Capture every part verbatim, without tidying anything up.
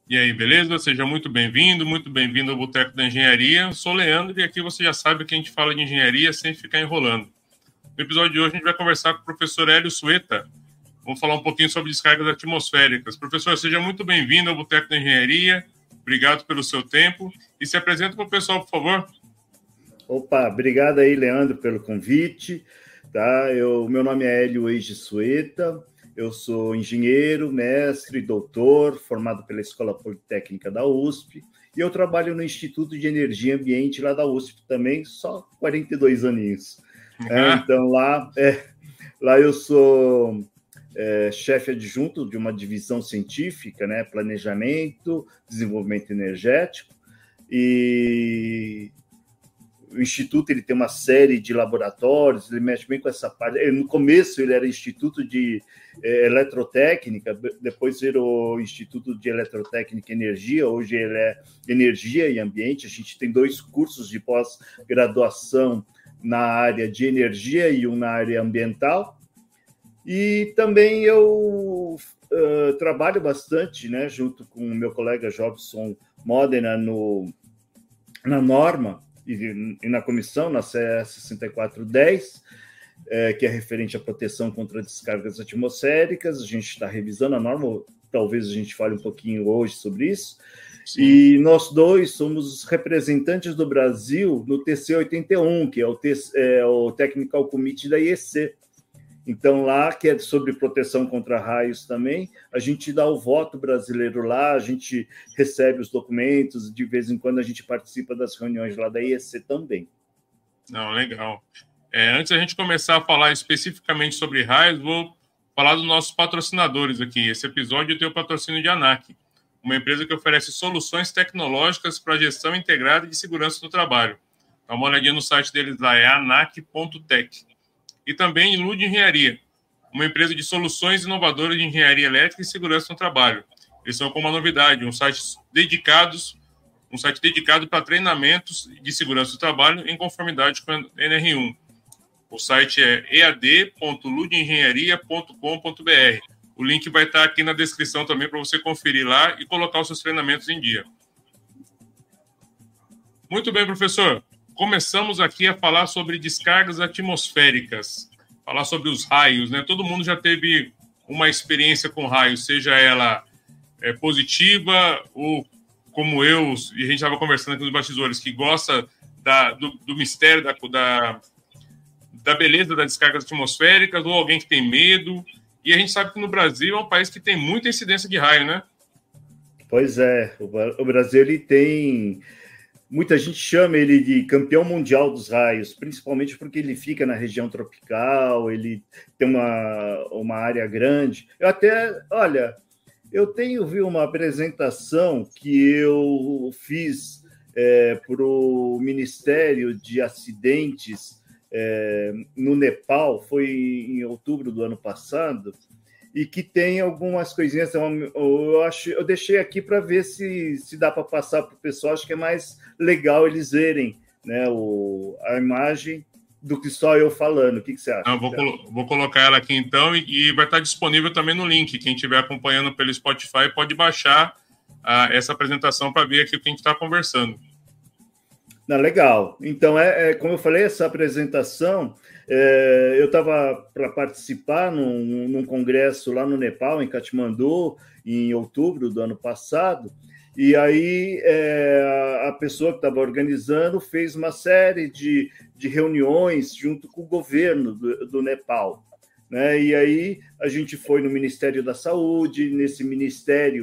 E aí, beleza? Seja muito bem-vindo, muito bem-vindo ao Boteco da Engenharia. Eu sou o Leandro e aqui você já sabe que a gente fala de engenharia sem ficar enrolando. No episódio de hoje a gente vai conversar com o professor Hélio Sueta. Vamos falar um pouquinho sobre descargas atmosféricas. Professor, seja muito bem-vindo ao Boteco da Engenharia. Obrigado pelo seu tempo. E se apresenta para o pessoal, por favor. Opa, obrigado aí, Leandro, pelo convite. Tá? Eu, meu nome é Hélio Sueta. Eu sou engenheiro, mestre, doutor, formado pela Escola Politécnica da U S P, e eu trabalho no Instituto de Energia e Ambiente lá da U S P também, só quarenta e dois aninhos. Uhum. É, então, lá, é, lá eu sou é, chefe adjunto de uma divisão científica, né, planejamento, desenvolvimento energético, e o Instituto ele tem uma série de laboratórios, ele mexe bem com essa parte. No começo ele era Instituto de eh, Eletrotécnica, depois virou Instituto de Eletrotécnica e Energia, hoje ele é Energia e Ambiente. A gente tem dois cursos de pós-graduação na área de energia e um na área ambiental. E também eu uh, trabalho bastante, né, junto com o meu colega Jobson Modena no, na Norma, e na comissão, na C E sessenta e quatro dez, é, que é referente à proteção contra descargas atmosféricas. A gente está revisando a norma, talvez a gente fale um pouquinho hoje sobre isso. Sim. E nós dois somos representantes do Brasil no T C oitenta e um, que é o, T, é, o Technical Committee da I E C. Então, lá, que é sobre proteção contra raios também, a gente dá o voto brasileiro lá, a gente recebe os documentos, de vez em quando a gente participa das reuniões lá da I E C também. Não, legal. É, antes da gente começar a falar especificamente sobre raios, vou falar dos nossos patrocinadores aqui. Esse episódio tem o patrocínio de ANAC, uma empresa que oferece soluções tecnológicas para gestão integrada e de segurança do trabalho. Dá uma olhadinha no site deles lá, é anac ponto tech. E também Lud Engenharia, uma empresa de soluções inovadoras de engenharia elétrica e segurança no trabalho. Eles são com uma novidade, um site dedicados, um site dedicado para treinamentos de segurança do trabalho em conformidade com a N R um. O site é e a d ponto lud engenharia ponto com ponto b r. O link vai estar aqui na descrição também para você conferir lá e colocar os seus treinamentos em dia. Muito bem, professor. Começamos aqui a falar sobre descargas atmosféricas, falar sobre os raios, né? Todo mundo já teve uma experiência com raios, seja ela é, positiva ou como eu, e a gente estava conversando aqui nos bastidores, que gosta da, do, do mistério, da, da, da beleza das descargas atmosféricas, ou alguém que tem medo. E a gente sabe que no Brasil é um país que tem muita incidência de raio, né? Pois é, o Brasil ele tem... Muita gente chama ele de campeão mundial dos raios, principalmente porque ele fica na região tropical, ele tem uma, uma área grande. Eu até, olha, eu tenho visto uma apresentação que eu fiz é, para o Ministério de Acidentes é, no Nepal, foi em outubro do ano passado, e que tem algumas coisinhas, eu, acho, eu deixei aqui para ver se, se dá para passar para o pessoal, acho que é mais legal eles verem, né, o, a imagem do que só eu falando. O que, que você acha? Não, vou, colo- vou colocar ela aqui então e, e vai estar disponível também no link. Quem estiver acompanhando pelo Spotify pode baixar uh, essa apresentação para ver aqui o que a gente está conversando. Não, legal. Então, é, é, como eu falei, essa apresentação, é, eu estava para participar num, num congresso lá no Nepal, em Katmandu, em outubro do ano passado, e aí é, a pessoa que estava organizando fez uma série de, de reuniões junto com o governo do, do Nepal, né? E aí a gente foi no Ministério da Saúde, nesse Ministério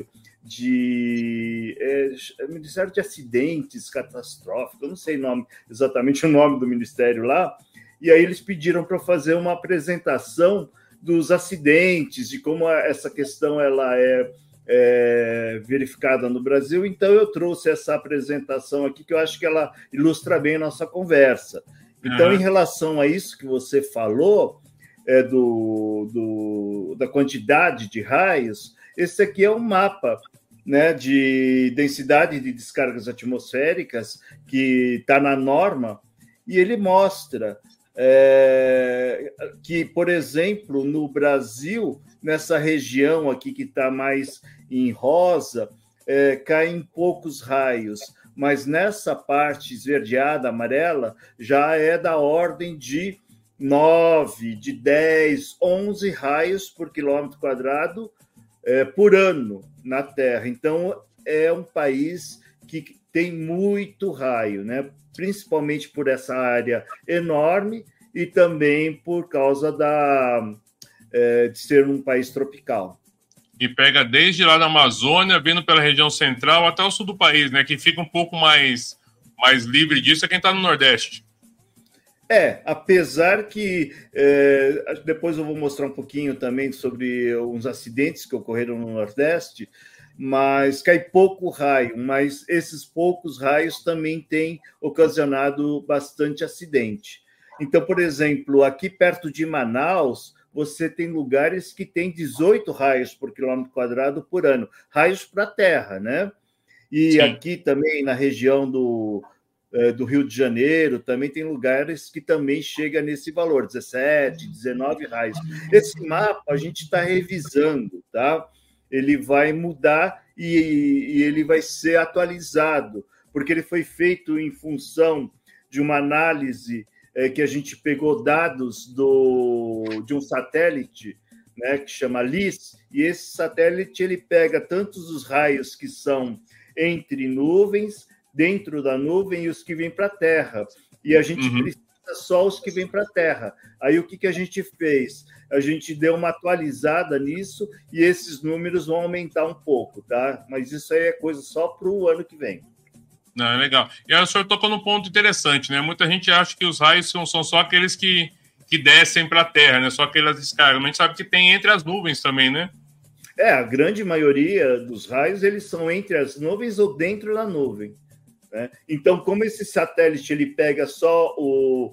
de é, Ministério de Acidentes Catastróficos, eu não sei nome, exatamente o nome do ministério lá, e aí eles pediram para fazer uma apresentação dos acidentes, de como essa questão ela é, é verificada no Brasil. Então eu trouxe essa apresentação aqui, que eu acho que ela ilustra bem a nossa conversa. Então, uhum. Em relação a isso que você falou, é, do, do, da quantidade de raios, esse aqui é um mapa, né, de densidade de descargas atmosféricas que está na norma, e ele mostra é, que, por exemplo, no Brasil, nessa região aqui que está mais em rosa, é, caem poucos raios, mas nessa parte esverdeada, amarela, já é da ordem de nove, de dez, onze raios por quilômetro quadrado é, por ano na Terra. Então, é um país que tem muito raio, né? Principalmente por essa área enorme e também por causa da, é, de ser um país tropical. E pega desde lá da Amazônia, vindo pela região central até o sul do país, né? Que fica um pouco mais, mais livre disso é quem está no Nordeste. É, apesar que é, depois eu vou mostrar um pouquinho também sobre uns acidentes que ocorreram no Nordeste, mas cai pouco raio, mas esses poucos raios também têm ocasionado bastante acidente. Então, por exemplo, aqui perto de Manaus, você tem lugares que tem dezoito raios por quilômetro quadrado por ano, raios para a terra, né? E Sim. Aqui também na região do do Rio de Janeiro, também tem lugares que também chega nesse valor, dezessete, dezenove raios. Esse mapa a gente está revisando, tá? Ele vai mudar e, e ele vai ser atualizado, porque ele foi feito em função de uma análise é, que a gente pegou dados do, de um satélite, né, que chama LIS, e esse satélite ele pega tantos os raios que são entre nuvens, dentro da nuvem e os que vêm para a Terra. E a gente uhum. precisa só os que vêm para a Terra. Aí o que, que a gente fez? A gente deu uma atualizada nisso e esses números vão aumentar um pouco, tá? Mas isso aí é coisa só para o ano que vem. Não, é legal. E aí o senhor tocou num ponto interessante, né? Muita gente acha que os raios são, são só aqueles que, que descem para a Terra, né? Só aquelas descargas. Mas a gente sabe que tem entre as nuvens também, né? É, a grande maioria dos raios, eles são entre as nuvens ou dentro da nuvem. Né? Então, como esse satélite ele pega só o,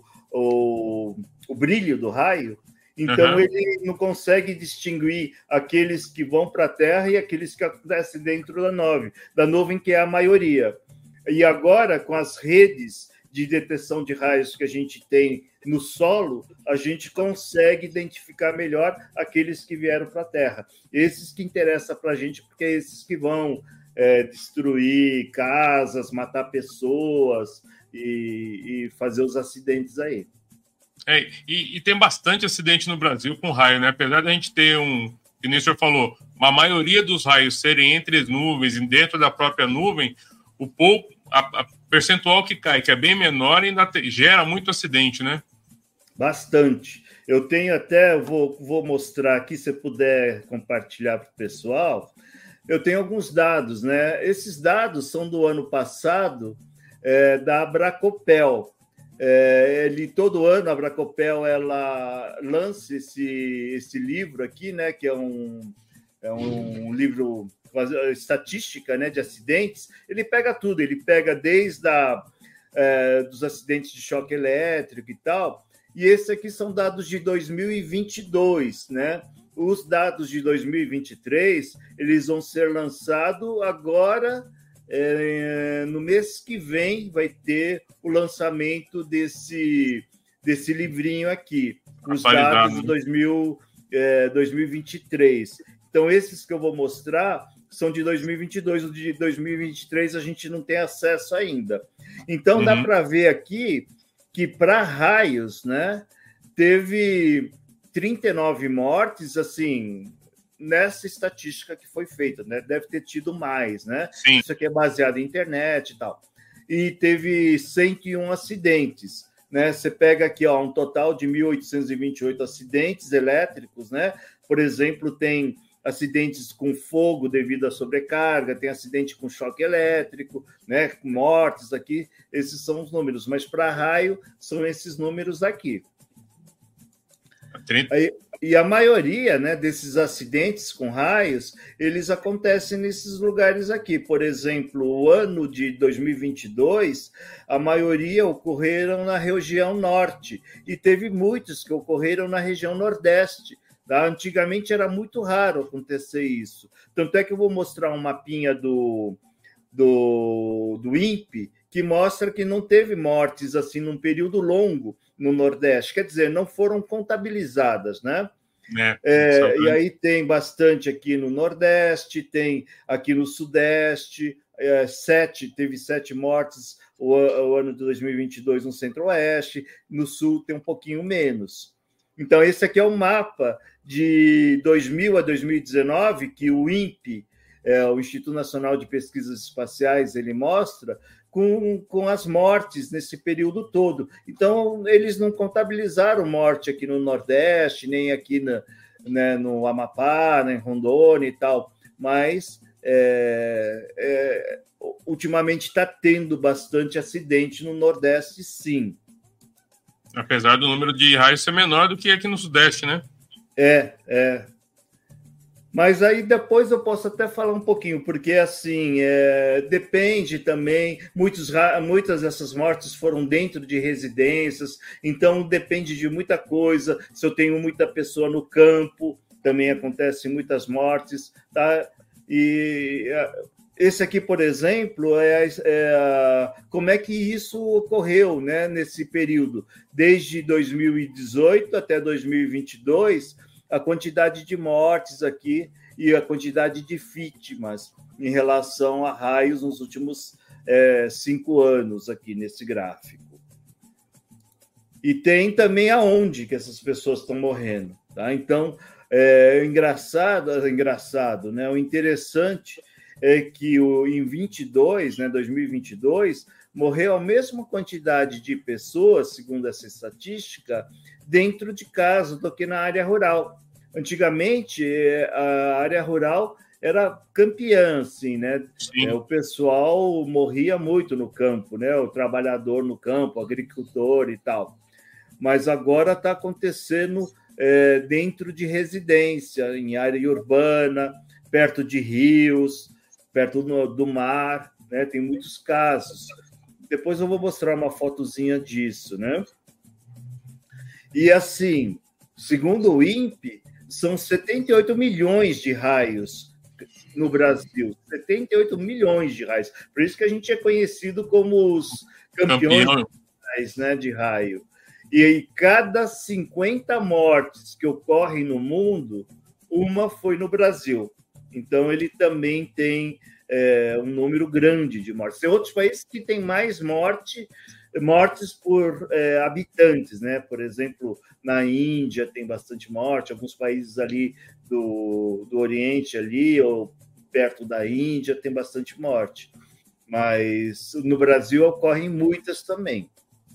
o, o brilho do raio, então uhum. ele não consegue distinguir aqueles que vão para a Terra e aqueles que acontecem dentro da nuvem, da nuvem que é a maioria. E agora, com as redes de detecção de raios que a gente tem no solo, a gente consegue identificar melhor aqueles que vieram para a Terra. Esses que interessam para a gente, porque é esses que vão É, destruir casas, matar pessoas e, e fazer os acidentes aí. É, e, e tem bastante acidente no Brasil com raio, né? Apesar da gente ter um, que nem o senhor falou, a maioria dos raios serem entre as nuvens e dentro da própria nuvem, o pouco, a, a percentual que cai, que é bem menor, ainda te, gera muito acidente, né? Bastante. Eu tenho até, vou, vou mostrar aqui, se puder compartilhar para o pessoal. Eu tenho alguns dados, né? Esses dados são do ano passado, é, da Abracopel. É, ele, todo ano, a Abracopel ela lança esse, esse livro aqui, né? Que é um, é um livro estatística, né, de acidentes. Ele pega tudo, ele pega desde a, é, dos acidentes de choque elétrico e tal. E esses aqui são dados de dois mil e vinte e dois, né? Os dados de dois mil e vinte e três, eles vão ser lançados agora, é, no mês que vem, vai ter o lançamento desse, desse livrinho aqui, os dados de dois mil, é, dois mil e vinte e três. Então, esses que eu vou mostrar são de dois mil e vinte e dois, o de dois mil e vinte e três a gente não tem acesso ainda. Então, uhum. dá para ver aqui que para raios, né, teve trinta e nove mortes, assim, nessa estatística que foi feita, né? Deve ter tido mais, né? Sim. Isso aqui é baseado em internet e tal. E teve cento e um acidentes, né? Você pega aqui, ó, um total de mil oitocentos e vinte e oito acidentes elétricos, né? Por exemplo, tem acidentes com fogo devido à sobrecarga, tem acidente com choque elétrico, né? Mortes aqui, esses são os números. Mas para raio, são esses números aqui. E a maioria, né, desses acidentes com raios, eles acontecem nesses lugares aqui. Por exemplo, o ano de dois mil e vinte e dois, a maioria ocorreram na região norte, e teve muitos que ocorreram na região nordeste. Tá? Antigamente era muito raro acontecer isso. Tanto é que eu vou mostrar um mapinha do, do, do INPE, que mostra que não teve mortes assim num período longo no Nordeste, quer dizer, não foram contabilizadas, né? É, é, e aí tem bastante aqui no Nordeste, tem aqui no Sudeste, é, sete, teve sete mortes o, o ano de dois mil e vinte e dois no Centro-Oeste, no Sul tem um pouquinho menos. Então, esse aqui é o mapa de dois mil a dois mil e dezenove, que o INPE, é, o Instituto Nacional de Pesquisas Espaciais, ele mostra, com, com as mortes nesse período todo. Então, eles não contabilizaram morte aqui no Nordeste, nem aqui na, né, no Amapá, nem em Rondônia e tal, mas é, é, ultimamente está tendo bastante acidente no Nordeste, sim. Apesar do número de raios ser menor do que aqui no Sudeste, né? É, é. Mas aí depois eu posso até falar um pouquinho, porque assim, é, depende também, muitos, muitas dessas mortes foram dentro de residências, então depende de muita coisa. Se eu tenho muita pessoa no campo, também acontecem muitas mortes, tá? E esse aqui, por exemplo, é, é como é que isso ocorreu, né, nesse período, desde dois mil e dezoito até dois mil e vinte e dois, a quantidade de mortes aqui e a quantidade de vítimas em relação a raios nos últimos é, cinco anos aqui nesse gráfico. E tem também aonde que essas pessoas estão morrendo, tá? Então, é engraçado, é engraçado, né? O interessante é que o, em vinte e dois, né, dois mil e vinte e dois, morreu a mesma quantidade de pessoas, segundo essa estatística, dentro de casa do que na área rural. Antigamente, a área rural era campeã, assim, né? É, o pessoal morria muito no campo, né? O trabalhador no campo, o agricultor e tal. Mas agora está acontecendo é, dentro de residência, em área urbana, perto de rios, perto do, do mar, né? Tem muitos casos. Depois eu vou mostrar uma fotozinha disso, né? E assim, segundo o INPE, são setenta e oito milhões de raios no Brasil. setenta e oito milhões de raios. Por isso que a gente é conhecido como os campeões Campeão. né, de raio. E aí, cada cinquenta mortes que ocorrem no mundo, uma foi no Brasil. Então, ele também tem é, um número grande de mortes. Tem outros países que têm mais morte, mortes por é, habitantes, né? Por exemplo, na Índia tem bastante morte, alguns países ali do, do Oriente, ali, ou perto da Índia, tem bastante morte. Mas no Brasil ocorrem muitas também.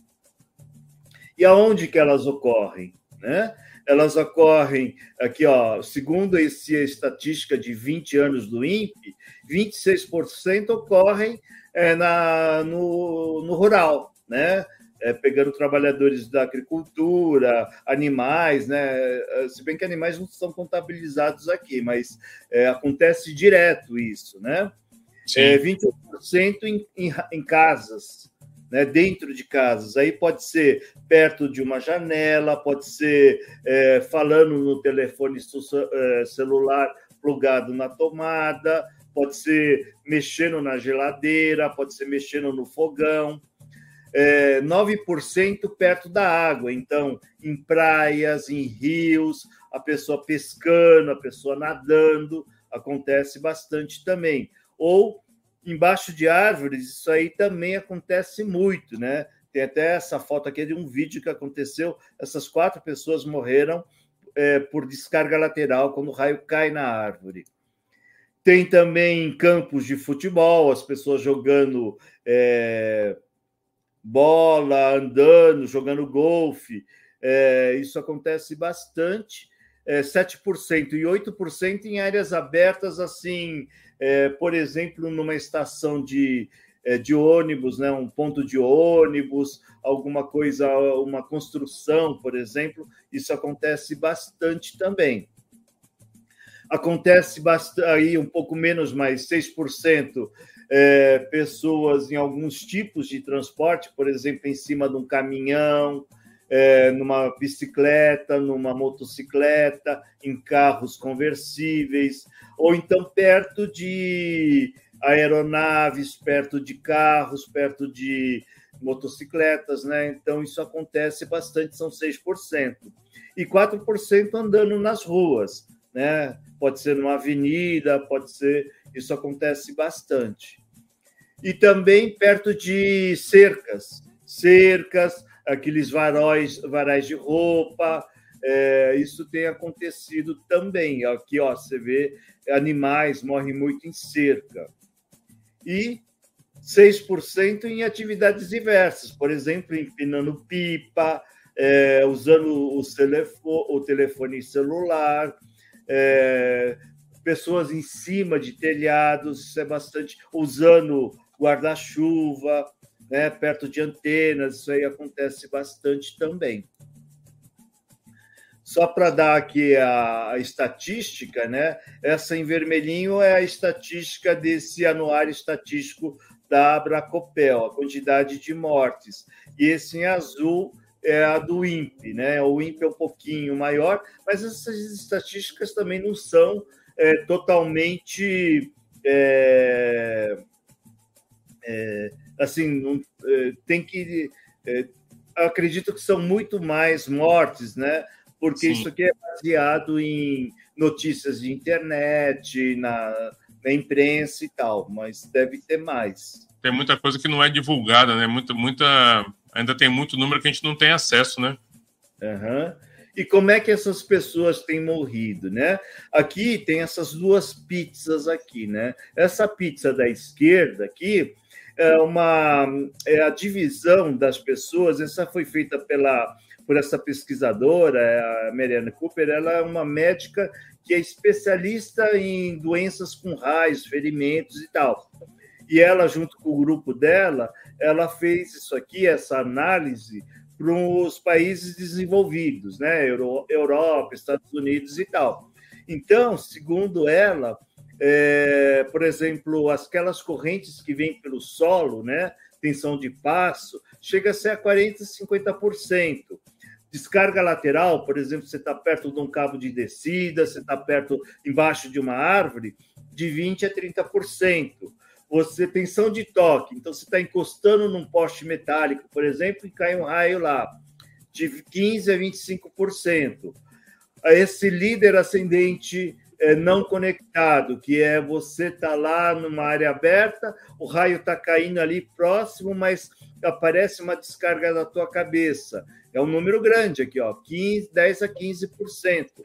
E aonde que elas ocorrem, né? Elas ocorrem aqui, ó, segundo essa estatística de vinte anos do INPE, vinte e seis por cento ocorrem é, na, no, no rural, né? É, pegando trabalhadores da agricultura, animais, né? Se bem que animais não são contabilizados aqui, mas é, acontece direto isso, né? É, vinte e um por cento em, em, em casas, né, dentro de casas. Aí pode ser perto de uma janela, pode ser é, falando no telefone celular plugado na tomada, pode ser mexendo na geladeira, pode ser mexendo no fogão. É, nove por cento perto da água, então, em praias, em rios, a pessoa pescando, a pessoa nadando, acontece bastante também. Ou embaixo de árvores, isso aí também acontece muito, né? Tem até essa foto aqui de um vídeo que aconteceu, essas quatro pessoas morreram é, por descarga lateral, quando o raio cai na árvore. Tem também campos de futebol, as pessoas jogando é, bola, andando, jogando golfe, é, isso acontece bastante, é, sete por cento e oito por cento em áreas abertas, assim, é, por exemplo, numa estação de, é, de ônibus, né, um ponto de ônibus, alguma coisa, uma construção, por exemplo, isso acontece bastante também. Acontece bastante, aí um pouco menos, mais seis por cento é, pessoas em alguns tipos de transporte, por exemplo, em cima de um caminhão, é, numa bicicleta, numa motocicleta, em carros conversíveis, ou então perto de aeronaves, perto de carros, perto de, motocicletas, né? Então, isso acontece bastante, são seis por cento. E quatro por cento andando nas ruas, né? Pode ser numa avenida, pode ser... Isso acontece bastante. E também perto de cercas, cercas, aqueles varóis, varais de roupa, é, isso tem acontecido também. Aqui, ó, você vê, animais morrem muito em cerca. E seis por cento em atividades diversas, por exemplo, empinando pipa, é, usando o telefone, o telefone celular, é, pessoas em cima de telhados, isso é bastante, usando guarda-chuva, né, perto de antenas, isso aí acontece bastante também. Só para dar aqui a, a estatística, né, essa em vermelhinho é a estatística desse anuário estatístico da Abracopel, a quantidade de mortes. E esse em azul é a do INPE, né? O INPE é um pouquinho maior, mas essas estatísticas também não são é, totalmente... É, é, assim, não, é, tem que... É, acredito que são muito mais mortes, né? Porque Sim. Isso aqui é baseado em notícias de internet, na, na imprensa e tal, mas deve ter mais. Tem muita coisa que não é divulgada, né? Muita, muita... Ainda tem muito número que a gente não tem acesso, né? Uhum. E como é que essas pessoas têm morrido, né? Aqui tem essas duas pizzas aqui, né? Essa pizza da esquerda aqui é uma é a divisão das pessoas. Essa foi feita pela por essa pesquisadora, a Mariana Cooper. Ela é uma médica que é especialista em doenças com raios, ferimentos e tal. E ela, junto com o grupo dela, ela fez isso aqui, essa análise, para os países desenvolvidos, né? Euro, Europa, Estados Unidos e tal. Então, segundo ela, é, por exemplo, aquelas correntes que vêm pelo solo, né? Tensão de passo, chega a ser a quarenta por cento, cinquenta por cento. Descarga lateral, por exemplo, você está perto de um cabo de descida, você está perto, embaixo de uma árvore, de vinte por cento a trinta por cento. Você tensão de toque, então você está encostando num poste metálico, por exemplo, e cai um raio lá, de quinze por cento a vinte e cinco por cento. Esse líder ascendente não conectado, que é você tá lá numa área aberta, o raio está caindo ali próximo, mas aparece uma descarga da tua cabeça. É um número grande aqui, ó, quinze, dez a quinze por cento.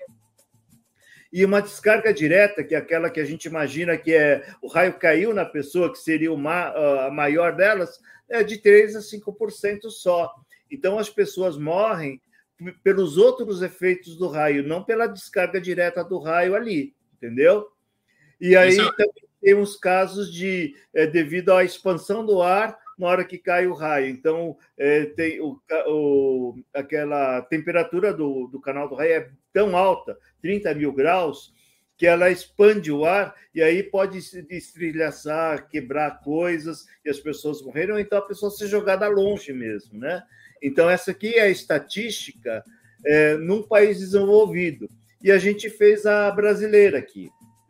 E uma descarga direta, que é aquela que a gente imagina que é o raio caiu na pessoa, que seria uma, a maior delas, é de três a cinco por cento só. Então, as pessoas morrem pelos outros efeitos do raio, não pela descarga direta do raio ali, entendeu? E aí Isso... também tem uns casos de é, devido à expansão do ar na hora que cai o raio. Então, é, tem o, o, aquela temperatura do, do canal do raio é tão alta, trinta mil graus, que ela expande o ar e aí pode se estrilhaçar, quebrar coisas e as pessoas morrerem, ou então a pessoa ser jogada longe mesmo, né? Então, essa aqui é a estatística é, num país desenvolvido. E a gente fez a brasileira aqui,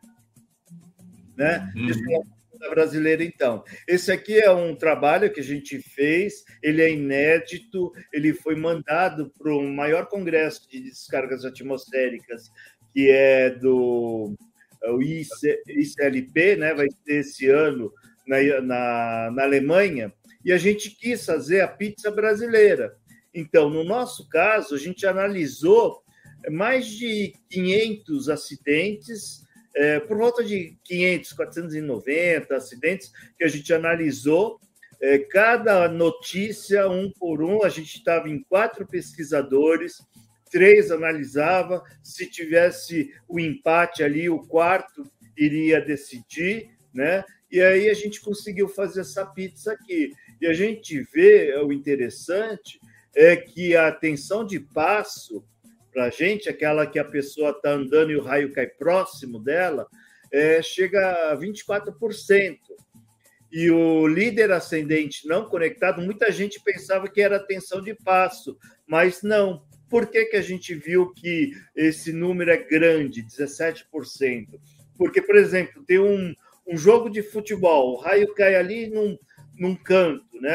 né? Uhum. A brasileira, então. Esse aqui é um trabalho que a gente fez, ele é inédito, ele foi mandado para o maior congresso de descargas atmosféricas, que é do o I C L P, né? Vai ser esse ano na, na, na Alemanha, e a gente quis fazer a pizza brasileira. Então, no nosso caso, a gente analisou mais de quinhentos acidentes, É, por volta de quinhentos, quatrocentos e noventa acidentes que a gente analisou, é, cada notícia, um por um, a gente estava em quatro pesquisadores, três analisava, se tivesse o empate ali, o quarto iria decidir, né? E aí a gente conseguiu fazer essa pizza aqui. E a gente vê, o interessante é que a tensão de passo para a gente, aquela que a pessoa está andando e o raio cai próximo dela, é, chega a vinte e quatro por cento. E o líder ascendente não conectado, muita gente pensava que era tensão de passo, mas não. Por que, que a gente viu que esse número é grande, dezessete por cento? Porque, por exemplo, tem um, um jogo de futebol, o raio cai ali num, num canto, né?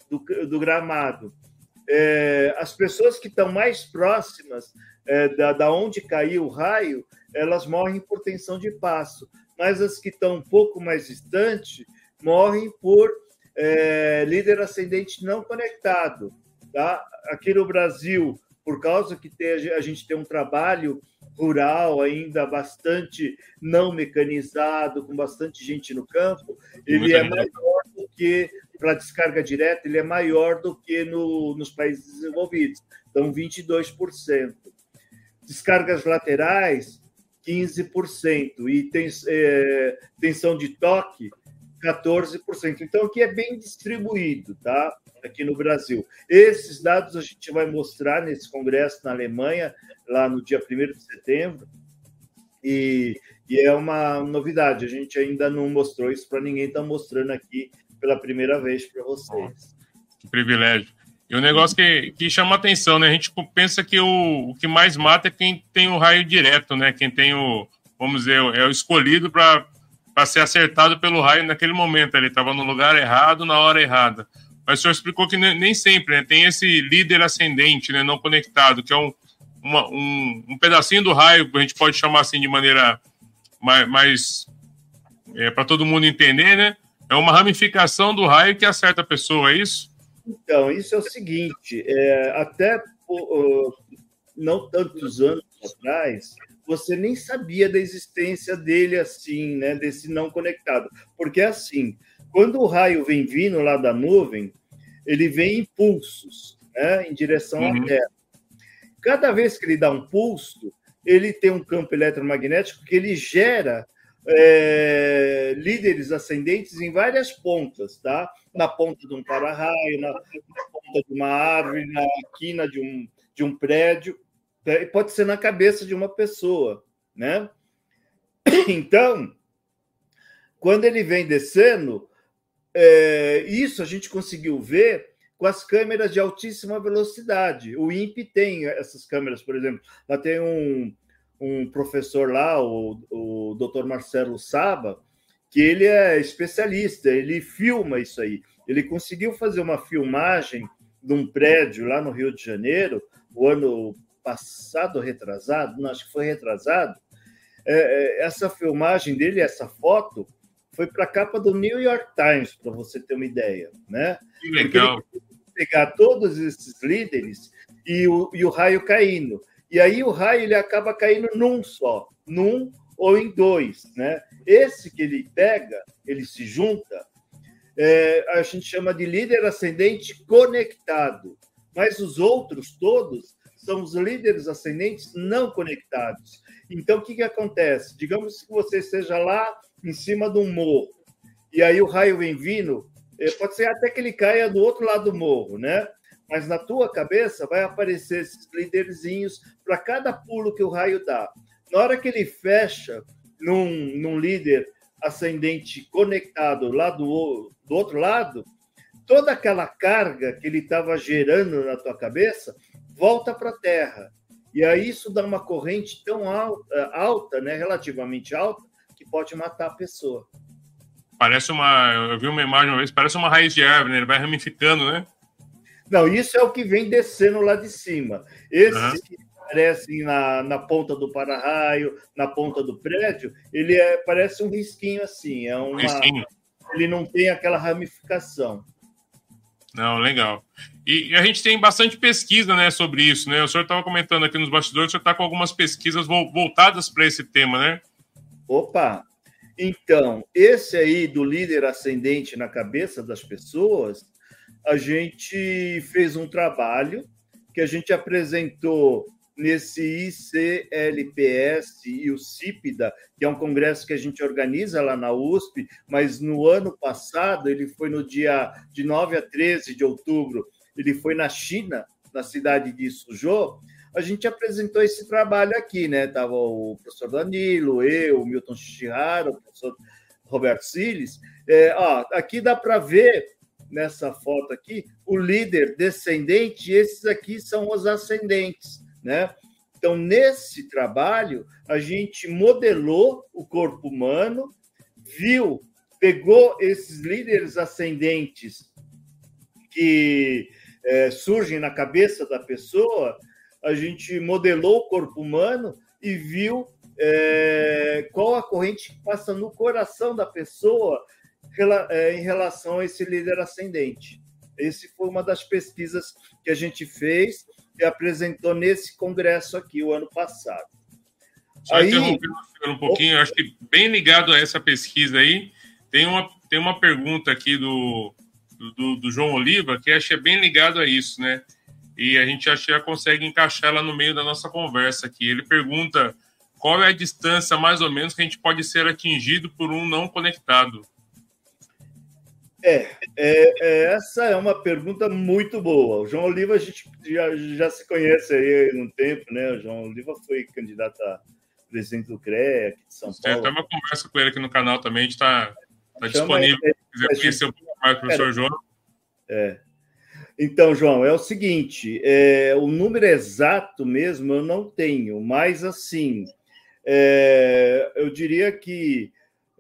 do, do gramado. É, as pessoas que estão mais próximas é, da, da onde caiu o raio, elas morrem por tensão de passo, mas as que estão um pouco mais distantes morrem por é, líder ascendente não conectado. Tá? Aqui no Brasil, por causa que tem, a gente tem um trabalho rural ainda bastante não mecanizado, com bastante gente no campo, ele é maior do que, para descarga direta, ele é maior do que no, nos países desenvolvidos, então vinte e dois por cento. Descargas laterais, quinze por cento, e tem, é, tensão de toque, quatorze por cento. Então, aqui é bem distribuído, tá? Aqui no Brasil. Esses dados a gente vai mostrar nesse congresso na Alemanha, lá no dia primeiro de setembro, e, e é uma novidade, a gente ainda não mostrou isso para ninguém, está mostrando aqui pela primeira vez para vocês. Que privilégio. E o negócio que, que chama atenção, né? A gente pensa que o, o que mais mata é quem tem o raio direto, né? Quem tem o, vamos dizer, é o escolhido para ser acertado pelo raio naquele momento. Ele estava no lugar errado, na hora errada. Mas o senhor explicou que nem sempre, né? Tem esse líder ascendente, né? Não conectado, que é um, uma, um, um pedacinho do raio, que a gente pode chamar assim de maneira mais, mais é, para todo mundo entender, né? É uma ramificação do raio que acerta a pessoa, é isso? Então, isso é o seguinte, é, até uh, não tantos anos atrás, você nem sabia da existência dele assim, né? Desse não conectado. Porque assim, quando o raio vem vindo lá da nuvem, ele vem em pulsos, né, em direção uhum. à Terra. Cada vez que ele dá um pulso, ele tem um campo eletromagnético que ele gera é, líderes ascendentes em várias pontas, tá? Na ponta de um para-raio, na, na ponta de uma árvore, na quina de um, de um prédio, tá? E pode ser na cabeça de uma pessoa, né? Então, quando ele vem descendo, É, isso a gente conseguiu ver com as câmeras de altíssima velocidade. O I N P tem essas câmeras, por exemplo. Lá tem um, um professor lá, o, o doutor Marcelo Saba, que ele é especialista, ele filma isso aí. Ele conseguiu fazer uma filmagem de um prédio lá no Rio de Janeiro, o ano passado, retrasado, não, acho que foi retrasado. É, essa filmagem dele, essa foto, foi para a capa do New York Times, para você ter uma ideia, né? Que legal. Pegar todos esses líderes e o, e o raio caindo. E aí o raio ele acaba caindo num só, num ou em dois, né? Esse que ele pega, ele se junta, é, a gente chama de líder ascendente conectado. Mas os outros todos são os líderes ascendentes não conectados. Então, o que, que acontece? Digamos que você esteja lá em cima de um morro, e aí o raio vem vindo, pode ser até que ele caia do outro lado do morro, né? Mas na tua cabeça vai aparecer esses líderzinhos para cada pulo que o raio dá. Na hora que ele fecha num, num líder ascendente conectado lá do, do outro lado, toda aquela carga que ele estava gerando na tua cabeça volta para a Terra. E aí isso dá uma corrente tão alta, alta, né, relativamente alta, que pode matar a pessoa. Parece uma... Eu vi uma imagem uma vez, parece uma raiz de árvore, né? Ele vai ramificando, né? Não, isso é o que vem descendo lá de cima. Esses uhum. que aparecem na, na ponta do para-raio, na ponta do prédio, ele é, parece um risquinho assim. É uma, risquinho. Ele não tem aquela ramificação. Não, legal. E, e a gente tem bastante pesquisa, né, sobre isso, né? O senhor estava comentando aqui nos bastidores, o senhor está com algumas pesquisas voltadas para esse tema, né? Opa! Então, esse aí do líder ascendente na cabeça das pessoas, a gente fez um trabalho que a gente apresentou nesse I C L P S e o CIPDA, que é um congresso que a gente organiza lá na U S P, mas no ano passado, ele foi no dia de nove a treze de outubro, ele foi na China, na cidade de Suzhou. A gente apresentou esse trabalho aqui, né? Estava o professor Danilo, eu, o Milton Shihara, o professor Roberto Siles. É, ó, aqui dá para ver, nessa foto aqui, o líder descendente, e esses aqui são os ascendentes, né? Então, nesse trabalho, a gente modelou o corpo humano, viu, pegou esses líderes ascendentes que é, surgem na cabeça da pessoa, a gente modelou o corpo humano e viu é, qual a corrente que passa no coração da pessoa é, em relação a esse líder ascendente. Esse foi uma das pesquisas que a gente fez e apresentou nesse congresso aqui o ano passado. Só aí, interrompendo um pouquinho, eu acho que bem ligado a essa pesquisa aí, tem uma, tem uma pergunta aqui do, do, do João Oliva, que acho que é bem ligado a isso, né? E a gente acho que já consegue encaixar ela no meio da nossa conversa aqui. Ele pergunta qual é a distância, mais ou menos, que a gente pode ser atingido por um não conectado. É, é, é, essa é uma pergunta muito boa. O João Oliva, a gente já, já se conhece aí há um tempo, né? O João Oliva foi candidato a presidente do C R E A aqui de São Paulo. Tem até uma conversa com ele aqui no canal também, a gente está tá disponível. Se quiser conhecer um pouco mais do professor João. É. Então, João, é o seguinte, é, o número exato mesmo eu não tenho, mas assim, é, eu diria que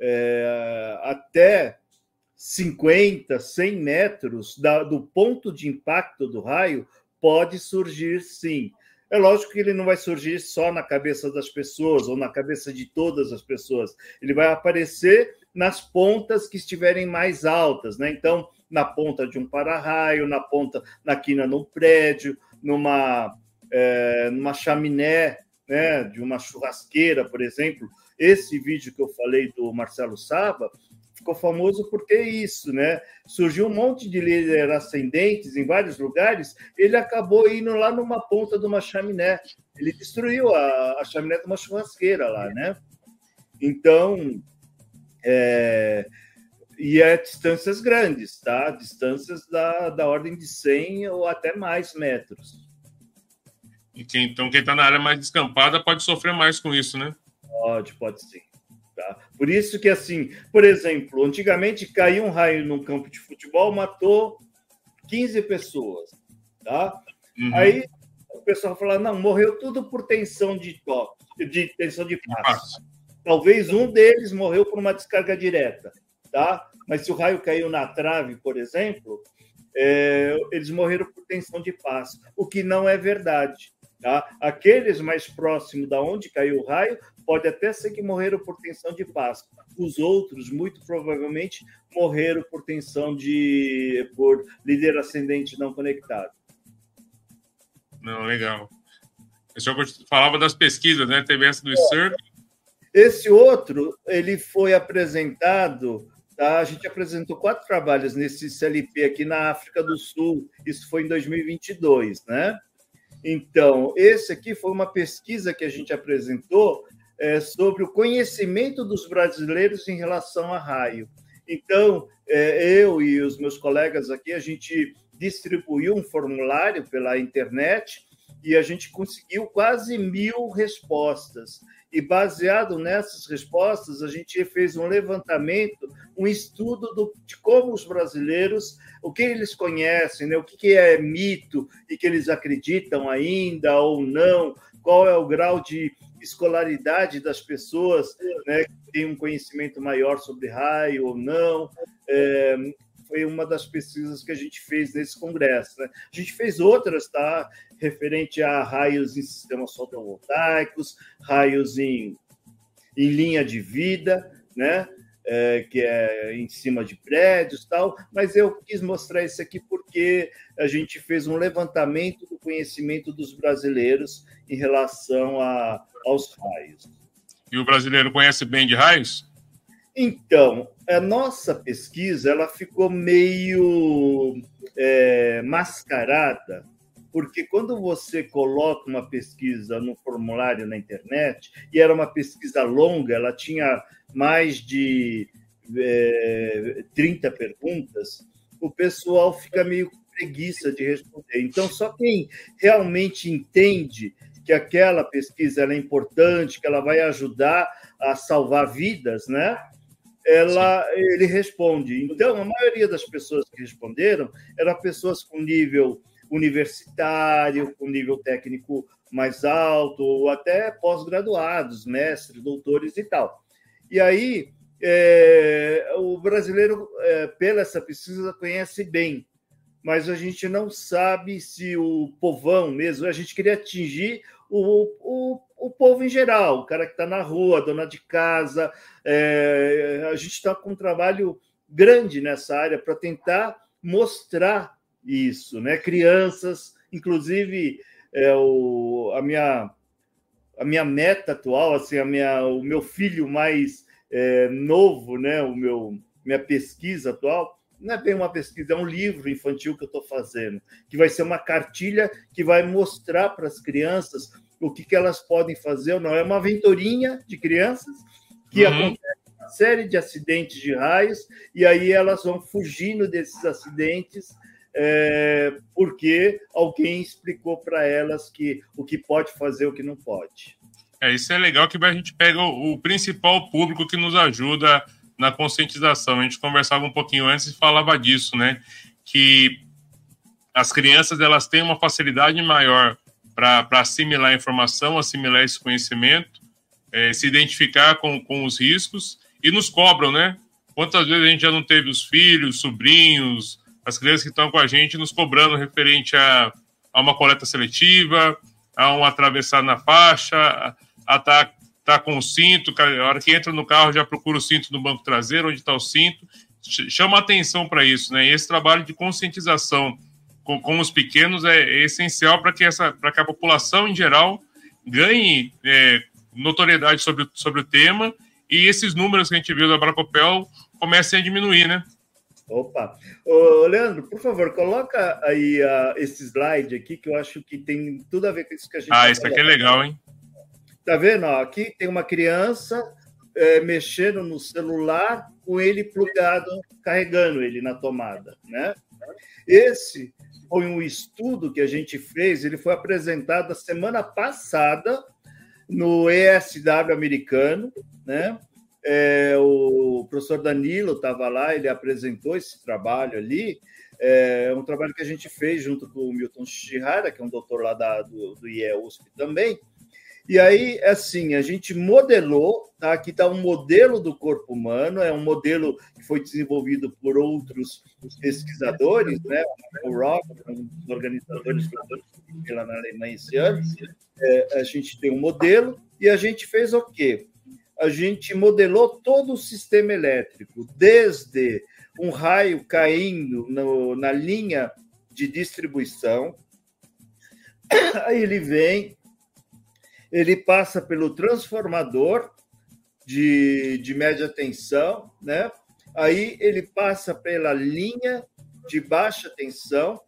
é, até cinquenta, cem metros da, do ponto de impacto do raio pode surgir, sim. É lógico que ele não vai surgir só na cabeça das pessoas ou na cabeça de todas as pessoas. Ele vai aparecer nas pontas que estiverem mais altas, né? Então, na ponta de um para-raio, na ponta, na quina de um prédio, numa, é, numa chaminé, né? De uma churrasqueira, por exemplo. Esse vídeo que eu falei do Marcelo Saba ficou famoso porque é isso, né? Surgiu um monte de líderes ascendentes em vários lugares, ele acabou indo lá numa ponta de uma chaminé. Ele destruiu a, a chaminé de uma churrasqueira lá, né? Então, é, e é distâncias grandes, tá? Distâncias da, da ordem de cem ou até mais metros. Então, quem está na área mais descampada pode sofrer mais com isso, né? Pode, pode sim. Tá? Por isso que, assim, por exemplo, antigamente caiu um raio num campo de futebol, matou quinze pessoas. Tá? Uhum. Aí o pessoal fala, não, morreu tudo por tensão de toque, de tensão de passo. Talvez um deles morreu por uma descarga direta. Tá? Mas se o raio caiu na trave, por exemplo, é, eles morreram por tensão de passo, o que não é verdade. Tá? Aqueles mais próximos da onde caiu o raio pode até ser que morreram por tensão de passo. Os outros, muito provavelmente, morreram por tensão de... por líder ascendente não conectado. Não, legal. O senhor falava das pesquisas, né? Teve essa do S E R. Esse outro, ele foi apresentado... Tá? A gente apresentou quatro trabalhos nesse C L P aqui na África do Sul. Isso foi em dois mil e vinte e dois, né? Então, esse aqui foi uma pesquisa que a gente apresentou é, sobre o conhecimento dos brasileiros em relação a raio. Então, é, eu e os meus colegas aqui, a gente distribuiu um formulário pela internet e a gente conseguiu quase mil respostas. E, baseado nessas respostas, a gente fez um levantamento, um estudo do, de como os brasileiros, o que eles conhecem, né? O que é mito e que eles acreditam ainda ou não, qual é o grau de escolaridade das pessoas, né, que têm um conhecimento maior sobre raio ou não. É, foi uma das pesquisas que a gente fez nesse congresso, né? A gente fez outras, tá? Referente a raios em sistemas fotovoltaicos, raios em, em linha de vida, né? É, que é em cima de prédios e tal, mas eu quis mostrar isso aqui porque a gente fez um levantamento do conhecimento dos brasileiros em relação a, aos raios. E o brasileiro conhece bem de raios? Então, a nossa pesquisa ela ficou meio é, mascarada, porque quando você coloca uma pesquisa no formulário na internet, e era uma pesquisa longa, ela tinha mais de é, trinta perguntas, o pessoal fica meio com preguiça de responder. Então, só quem realmente entende que aquela pesquisa ela é importante, que ela vai ajudar a salvar vidas, né? Ela, ele responde. Então, a maioria das pessoas que responderam eram pessoas com nível universitário, com nível técnico mais alto, ou até pós-graduados, mestres, doutores e tal. E aí, é, o brasileiro, é, pela essa pesquisa, conhece bem mas a gente não sabe se o povão mesmo, a gente queria atingir o, o, o povo em geral, o cara que está na rua, a dona de casa. É, a gente está com um trabalho grande nessa área para tentar mostrar isso, né? Crianças, inclusive, é, o, a, minha, a minha meta atual, assim, a minha, o meu filho mais é, novo, né? O meu, minha pesquisa atual, não é bem uma pesquisa, é um livro infantil que eu estou fazendo, que vai ser uma cartilha que vai mostrar para as crianças o que, que elas podem fazer ou não. É uma aventurinha de crianças que uhum. acontece uma série de acidentes de raios, e aí elas vão fugindo desses acidentes é, porque alguém explicou para elas que, o que pode fazer e o que não pode. É, isso é legal, que a gente pega o, o principal público que nos ajuda na conscientização. A gente conversava um pouquinho antes e falava disso, né? Que as crianças, elas têm uma facilidade maior para assimilar a informação, assimilar esse conhecimento, é, se identificar com, com os riscos e nos cobram, né? Quantas vezes a gente já não teve os filhos, sobrinhos, as crianças que estão com a gente nos cobrando referente a, a uma coleta seletiva, a um atravessar na faixa, a estar tá, tá com o cinto, a hora que entra no carro já procura o cinto no banco traseiro, onde está o cinto. Chama atenção para isso, né? E esse trabalho de conscientização com, com os pequenos é, é essencial para que, essa, para que a população em geral ganhe é, notoriedade sobre, sobre o tema, e esses números que a gente viu da Bracopel comecem a diminuir, né? Opa! Ô, Leandro, por favor, coloca aí uh, esse slide aqui, que eu acho que tem tudo a ver com isso que a gente... Ah, tá isso aqui é legal, hein? Tá vendo? Ó, aqui tem uma criança é, mexendo no celular com ele plugado, carregando ele na tomada, né? Esse foi um estudo que a gente fez, ele foi apresentado a semana passada no E S W americano, né? É, o professor Danilo estava lá, ele apresentou esse trabalho ali, é um trabalho que a gente fez junto com o Milton Shihara, que é um doutor lá da, do, do I E U S P também. E aí, assim, a gente modelou, tá? Aqui está um modelo do corpo humano, é um modelo que foi desenvolvido por outros pesquisadores, né? O Rock, um dos organizadores que eu lá na Alemanha esse ano. É, a gente tem um modelo e a gente fez o quê? A gente modelou todo o sistema elétrico, desde um raio caindo no, na linha de distribuição, aí ele vem, ele passa pelo transformador de, de média tensão, né? Aí ele passa pela linha de baixa tensão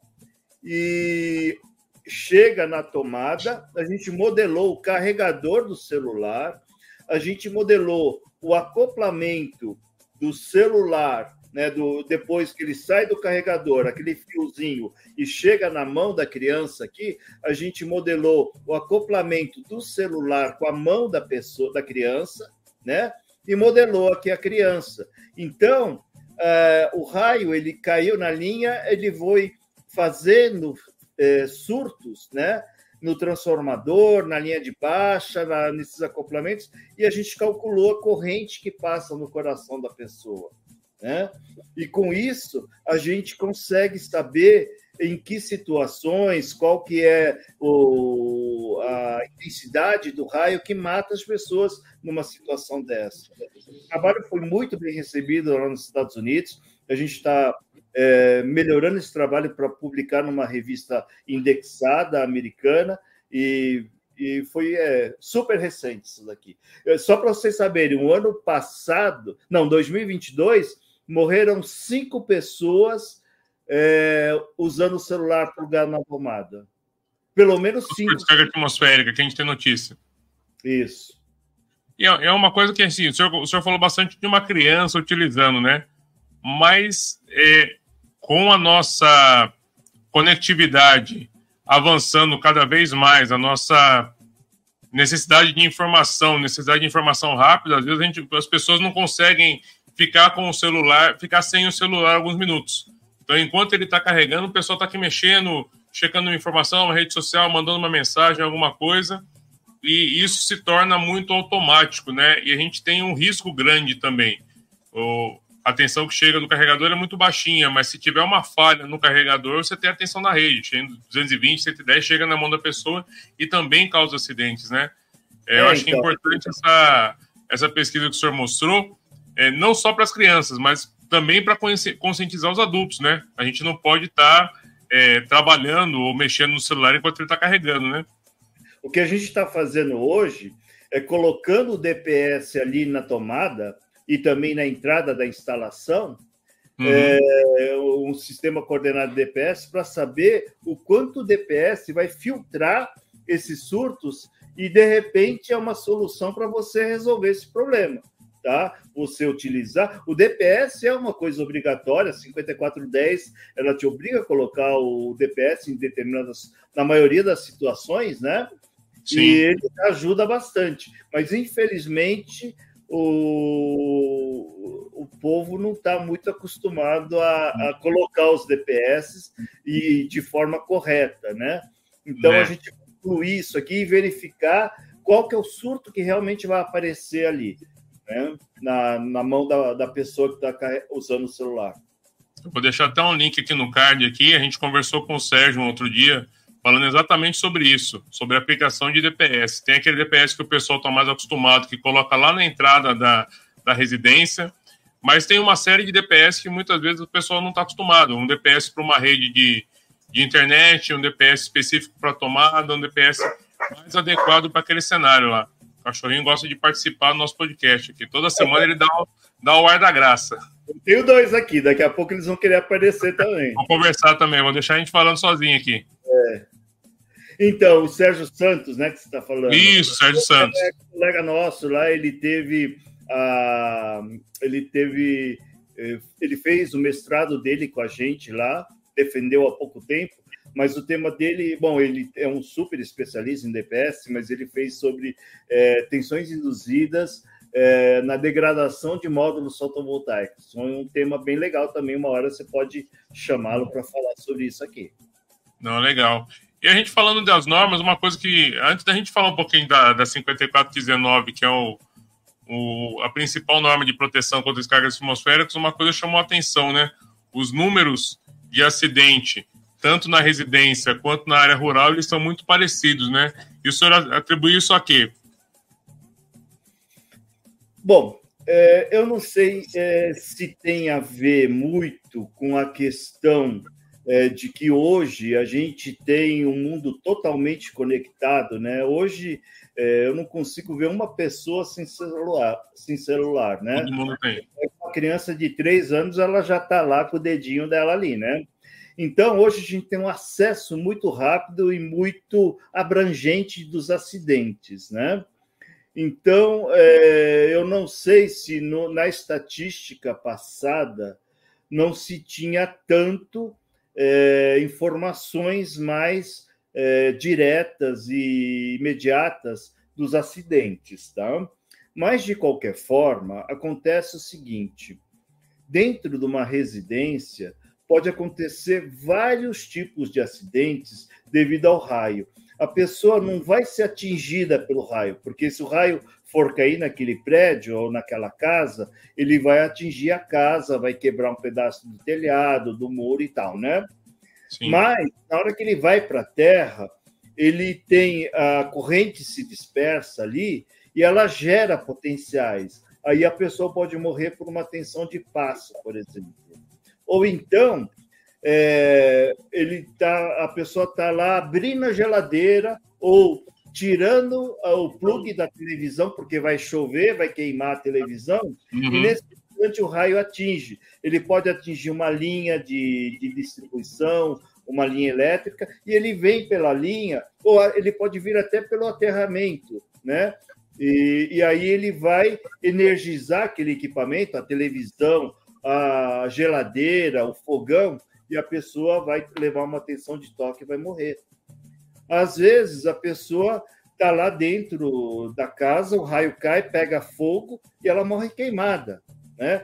e chega na tomada. A gente modelou o carregador do celular, a gente modelou o acoplamento do celular, né, do, depois que ele sai do carregador, aquele fiozinho, e chega na mão da criança aqui, a gente modelou o acoplamento do celular com a mão da pessoa, da criança, né, e modelou aqui a criança. Então, uh, o raio ele caiu na linha, ele foi fazendo uh, surtos, né, no transformador, na linha de baixa, na, nesses acoplamentos, e a gente calculou a corrente que passa no coração da pessoa, né? E com isso, a gente consegue saber em que situações, qual que é o, a intensidade do raio que mata as pessoas numa situação dessa. O trabalho foi muito bem recebido lá nos Estados Unidos, a gente está É, melhorando esse trabalho para publicar numa revista indexada americana, e, e foi é, super recente isso daqui. Só para vocês saberem, o ano passado, não, dois mil e vinte e dois, morreram cinco pessoas é, usando o celular plugado na tomada. Pelo menos cinco. Descarga atmosférica, que a gente tem notícia. Isso. E é, é uma coisa que, assim, o senhor, o senhor falou bastante de uma criança utilizando, né? Mas é, com a nossa conectividade avançando cada vez mais, a nossa necessidade de informação, necessidade de informação rápida, às vezes a gente, as pessoas não conseguem ficar com o celular, ficar sem o celular alguns minutos. Então, enquanto ele está carregando, o pessoal está aqui mexendo, checando uma informação, uma rede social, mandando uma mensagem, alguma coisa, e isso se torna muito automático, né? E a gente tem um risco grande também. O a tensão que chega no carregador é muito baixinha, mas se tiver uma falha no carregador, você tem a tensão na rede, duzentos e vinte, cento e dez, chega na mão da pessoa e também causa acidentes, né? É, é, eu acho então, que é importante essa, essa pesquisa que o senhor mostrou, é, não só para as crianças, mas também para conscientizar os adultos, né? A gente não pode estar tá, é, trabalhando ou mexendo no celular enquanto ele está carregando, né? O que a gente está fazendo hoje é colocando o D P S ali na tomada e também na entrada da instalação, uhum. é, um sistema coordenado de D P S para saber o quanto o D P S vai filtrar esses surtos e, de repente, é uma solução para você resolver esse problema. Tá? Você utilizar... O D P S é uma coisa obrigatória, cinquenta e quatro dez, ela te obriga a colocar o D P S em determinadas... na maioria das situações, né? Sim. E ele ajuda bastante. Mas, infelizmente, o, o povo não está muito acostumado a, a colocar os D P S e de forma correta, né? Então, é. a gente vai incluir isso aqui e verificar qual que é o surto que realmente vai aparecer ali, né? na, na mão da, da pessoa que está usando o celular. Eu vou deixar até um link aqui no card. Aqui. A gente conversou com o Sérgio um outro dia, falando exatamente sobre isso, sobre a aplicação de D P S. Tem aquele D P S que o pessoal está mais acostumado, que coloca lá na entrada da, da residência, mas tem uma série de D P S que muitas vezes o pessoal não está acostumado. Um D P S para uma rede de, de internet, um D P S específico para tomada, um D P S mais adequado para aquele cenário lá. O cachorrinho gosta de participar do nosso podcast aqui. Toda semana ele dá o, dá o ar da graça. Eu tenho dois aqui, daqui a pouco eles vão querer aparecer também. Vou conversar também, vou deixar a gente falando sozinho aqui. É. Então, o Sérgio Santos, né, que você está falando. Isso, Sérgio Santos. É um colega nosso lá, ele teve, ah, ele teve, ele fez o mestrado dele com a gente lá, defendeu há pouco tempo, mas o tema dele, bom, ele é um super especialista em D P S, mas ele fez sobre é, tensões induzidas é, na degradação de módulos fotovoltaicos. É um tema bem legal também, uma hora você pode chamá-lo para falar sobre isso aqui. Não, legal. E a gente falando das normas, uma coisa que, antes da gente falar um pouquinho da, da cinquenta e quatro dezenove, que é o, o, a principal norma de proteção contra descargas atmosféricas, uma coisa chamou a atenção, né? Os números de acidente, tanto na residência quanto na área rural, eles são muito parecidos, né? E o senhor atribui isso a quê? Bom, é, eu não sei é, se tem a ver muito com a questão é, de que hoje a gente tem um mundo totalmente conectado, né? Hoje é, eu não consigo ver uma pessoa sem celular, sem celular, né? Todo mundo tem. Uma criança de três anos, ela já está lá com o dedinho dela ali, né? Então, hoje a gente tem um acesso muito rápido e muito abrangente dos acidentes, né? Então, é, eu não sei se no, na estatística passada não se tinha tanto é, informações mais é, diretas e imediatas dos acidentes, tá? Mas, de qualquer forma, acontece o seguinte: dentro de uma residência pode acontecer vários tipos de acidentes devido ao raio. A pessoa não vai ser atingida pelo raio, porque se o raio for cair naquele prédio ou naquela casa, ele vai atingir a casa, vai quebrar um pedaço do telhado, do muro e tal, né? Sim. Mas, na hora que ele vai para a terra, ele tem a corrente se dispersa ali e ela gera potenciais. Aí a pessoa pode morrer por uma tensão de passo, por exemplo. Ou então, é, ele tá, a pessoa está lá abrindo a geladeira ou tirando o plug da televisão, porque vai chover, vai queimar a televisão, uhum. E nesse instante o raio atinge. Ele pode atingir uma linha de, de distribuição, uma linha elétrica, e ele vem pela linha, ou ele pode vir até pelo aterramento, né? E, e aí ele vai energizar aquele equipamento, a televisão, a geladeira, o fogão, e a pessoa vai levar uma tensão de toque e vai morrer. Às vezes, a pessoa está lá dentro da casa, o raio cai, pega fogo e ela morre queimada, né?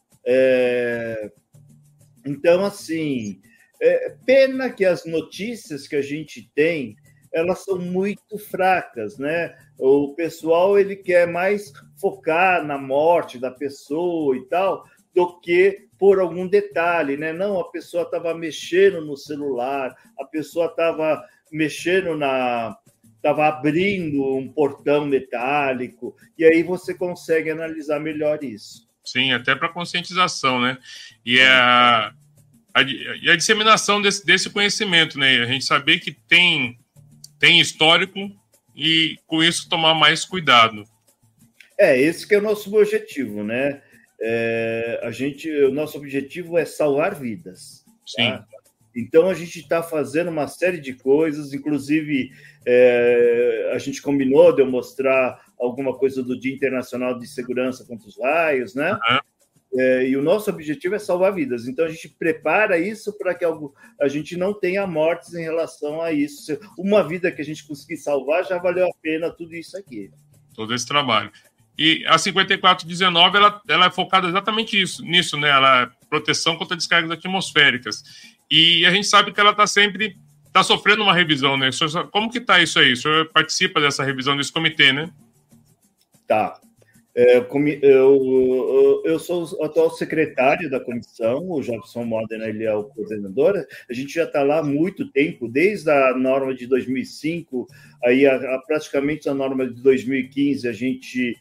É... Então, assim, é pena que as notícias que a gente tem, elas são muito fracas, né? O pessoal ele quer mais focar na morte da pessoa e tal, do que por algum detalhe, né? Não, a pessoa estava mexendo no celular, a pessoa estava mexendo na... estava abrindo um portão metálico, e aí você consegue analisar melhor isso. Sim, até para conscientização, né? E a, a, e a disseminação desse, desse conhecimento, né? A gente saber que tem, tem histórico e, com isso, tomar mais cuidado. É, esse que é o nosso objetivo, né? É, a gente, o nosso objetivo é salvar vidas. Sim. Tá? Então, a gente está fazendo uma série de coisas, inclusive é, a gente combinou de eu mostrar alguma coisa do Dia Internacional de Segurança contra os Raios, né? Uhum. É, e o nosso objetivo é salvar vidas. Então, a gente prepara isso para que algo, a gente não tenha mortes em relação a isso. Uma vida que a gente conseguir salvar, já valeu a pena tudo isso aqui. Todo esse trabalho. E a cinquenta e quatro dezenove, ela, ela é focada exatamente isso, nisso, né? Ela é proteção contra descargas atmosféricas. E a gente sabe que ela está sempre tá sofrendo uma revisão, né? Como que está isso aí? O senhor participa dessa revisão desse comitê, né? Tá. É, eu, eu sou o atual secretário da comissão, o Jobson Modena, ele é o coordenador. A gente já está lá há muito tempo, desde a norma de dois mil e cinco, aí a, a, praticamente a norma de dois mil e quinze, a gente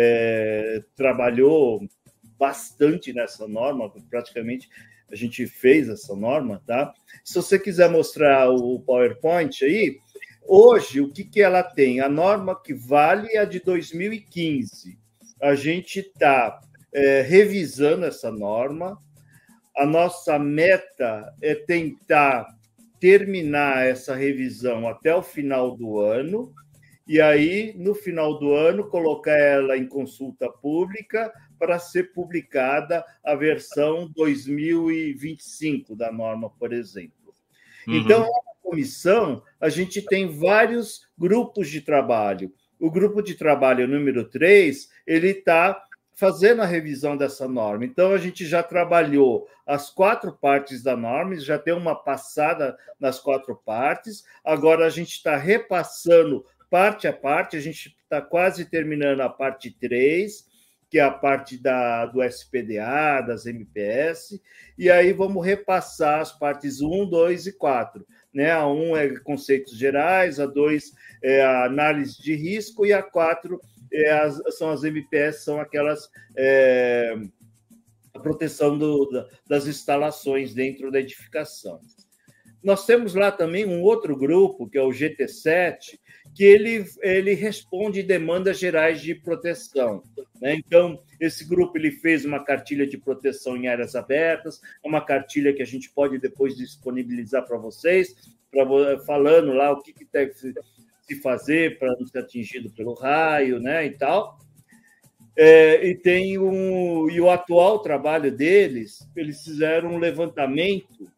é, trabalhou bastante nessa norma, praticamente a gente fez essa norma, tá? Se você quiser mostrar o PowerPoint aí, hoje, o que, que ela tem? A norma que vale é a de dois mil e quinze. A gente está é, revisando essa norma. A nossa meta é tentar terminar essa revisão até o final do ano, e aí, no final do ano, colocar ela em consulta pública para ser publicada a versão dois mil e vinte e cinco da norma, por exemplo. Uhum. Então, na comissão, a gente tem vários grupos de trabalho. O grupo de trabalho número três, ele está fazendo a revisão dessa norma. Então, a gente já trabalhou as quatro partes da norma, já tem uma passada nas quatro partes, agora a gente está repassando parte a parte, a gente está quase terminando a parte três, que é a parte da, do S P D A, das M P S, e aí vamos repassar as partes um, dois e quatro. Né? A um é conceitos gerais, a dois é a análise de risco, e a quatro é as, são as M P S, são aquelas é, a proteção do, das instalações dentro da edificação. Nós temos lá também um outro grupo, que é o G T sete, que ele, ele responde demandas gerais de proteção. Né? Então, esse grupo ele fez uma cartilha de proteção em áreas abertas, uma cartilha que a gente pode depois disponibilizar para vocês, pra, falando lá o que, que deve se fazer para não ser atingido pelo raio, né, e tal. É, e, tem um, e o atual trabalho deles, eles fizeram um levantamento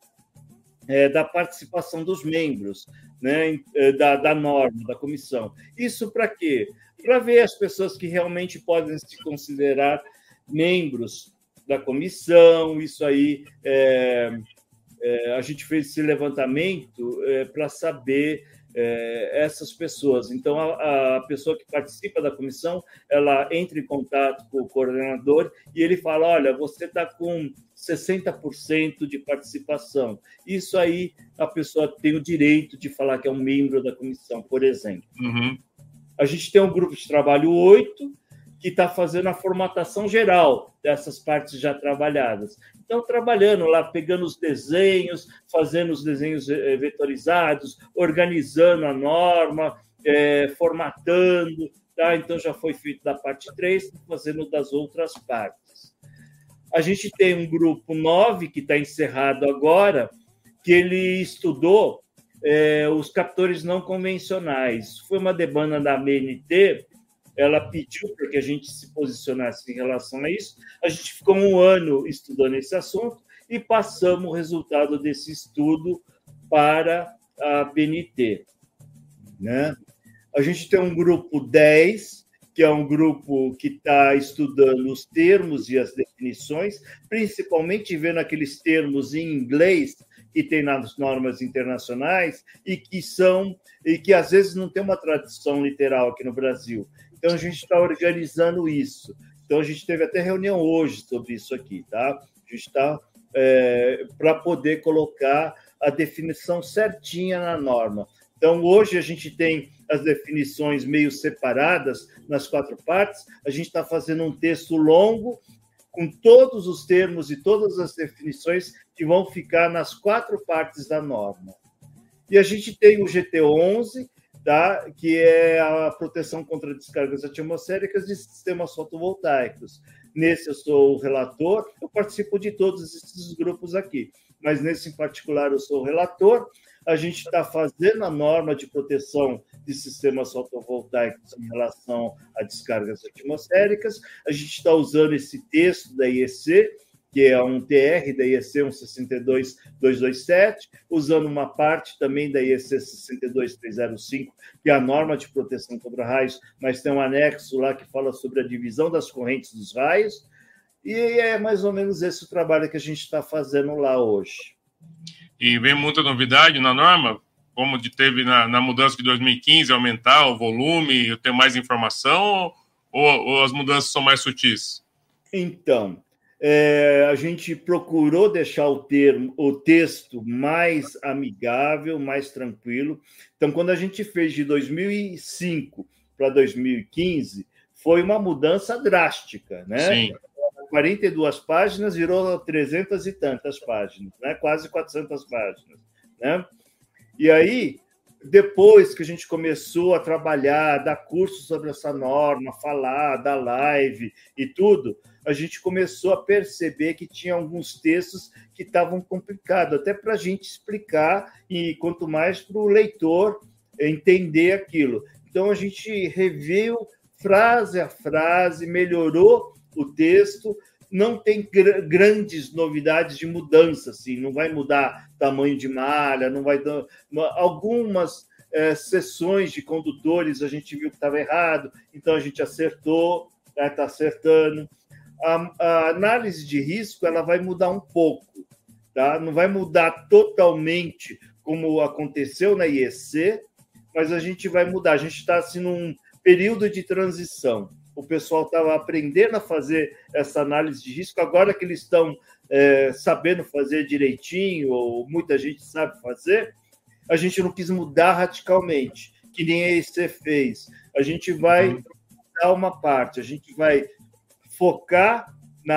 é, da participação dos membros, né, da, da norma, da comissão. Isso para quê? Para ver as pessoas que realmente podem se considerar membros da comissão. Isso aí, é, é, a gente fez esse levantamento é, para saber é, essas pessoas. Então, a, a pessoa que participa da comissão, ela entra em contato com o coordenador e ele fala, olha, você está com sessenta por cento de participação. Isso aí, a pessoa tem o direito de falar que é um membro da comissão, por exemplo. Uhum. A gente tem um grupo de trabalho oito, que está fazendo a formatação geral dessas partes já trabalhadas. Então, trabalhando lá, pegando os desenhos, fazendo os desenhos vetorizados, organizando a norma, é, formatando. Tá? Então, já foi feito da parte três, fazendo das outras partes. A gente tem um grupo nove, que está encerrado agora, que ele estudou é, os captores não convencionais. Foi uma demanda da A B N T, ela pediu para que a gente se posicionasse em relação a isso. A gente ficou um ano estudando esse assunto e passamos o resultado desse estudo para a A B N T. Né? A gente tem um grupo dez, que é um grupo que está estudando os termos e as definições, principalmente vendo aqueles termos em inglês que tem nas normas internacionais e que são e que às vezes não tem uma tradução literal aqui no Brasil. Então a gente está organizando isso. Então, a gente teve até reunião hoje sobre isso aqui, tá? A gente está é, para poder colocar a definição certinha na norma. Então, hoje a gente tem as definições meio separadas nas quatro partes, a gente está fazendo um texto longo, com todos os termos e todas as definições que vão ficar nas quatro partes da norma. E a gente tem o G T onze, tá? Que é a proteção contra descargas atmosféricas de sistemas fotovoltaicos. Nesse eu sou o relator, eu participo de todos esses grupos aqui, mas nesse em particular eu sou o relator. A gente está fazendo a norma de proteção de sistemas fotovoltaicos em relação a descargas atmosféricas. A gente está usando esse texto da I E C, que é um T R da I E C cento e sessenta e dois mil duzentos e vinte e sete, usando uma parte também da I E C sessenta e dois mil trezentos e cinco, que é a norma de proteção contra raios, mas tem um anexo lá que fala sobre a divisão das correntes dos raios, e é mais ou menos esse o trabalho que a gente está fazendo lá hoje. E vem muita novidade na norma, como de teve na, na mudança de dois mil e quinze, aumentar o volume, ter mais informação, ou, ou as mudanças são mais sutis? Então, é, a gente procurou deixar o, termo, o texto mais amigável, mais tranquilo. Então, quando a gente fez de dois mil e cinco para dois mil e quinze, foi uma mudança drástica, né? Sim. quarenta e duas páginas virou trezentas e tantas páginas, né? Quase quatrocentas páginas, né? E aí, depois que a gente começou a trabalhar, dar curso sobre essa norma, falar, dar live e tudo, a gente começou a perceber que tinha alguns textos que estavam complicados, até para a gente explicar, e quanto mais para o leitor entender aquilo. Então, a gente reviu frase a frase, melhorou o texto, não tem gr- grandes novidades de mudança, assim, não vai mudar tamanho de malha, não vai dar... Algumas é, seções de condutores a gente viu que estava errado, então a gente acertou, está acertando. A, a análise de risco ela vai mudar um pouco, tá? Não vai mudar totalmente como aconteceu na I E C, mas a gente vai mudar. A gente está assim, num período de transição. O pessoal estava aprendendo a fazer essa análise de risco, agora que eles estão é, sabendo fazer direitinho, ou muita gente sabe fazer, a gente não quis mudar radicalmente, que nem a I E C fez. A gente vai mudar uma parte, a gente vai focar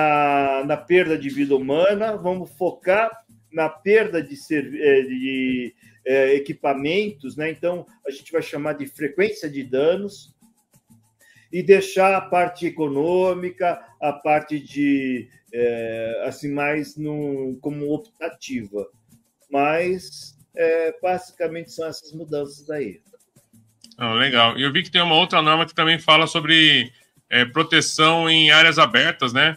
na, na perda de vida humana, vamos focar na perda de, de, de é, equipamentos, né? Então, a gente vai chamar de frequência de danos, e deixar a parte econômica, a parte de é, assim mais no, como optativa. Mas é, basicamente são essas mudanças aí. Oh, legal. E eu vi que tem uma outra norma que também fala sobre é, proteção em áreas abertas, né?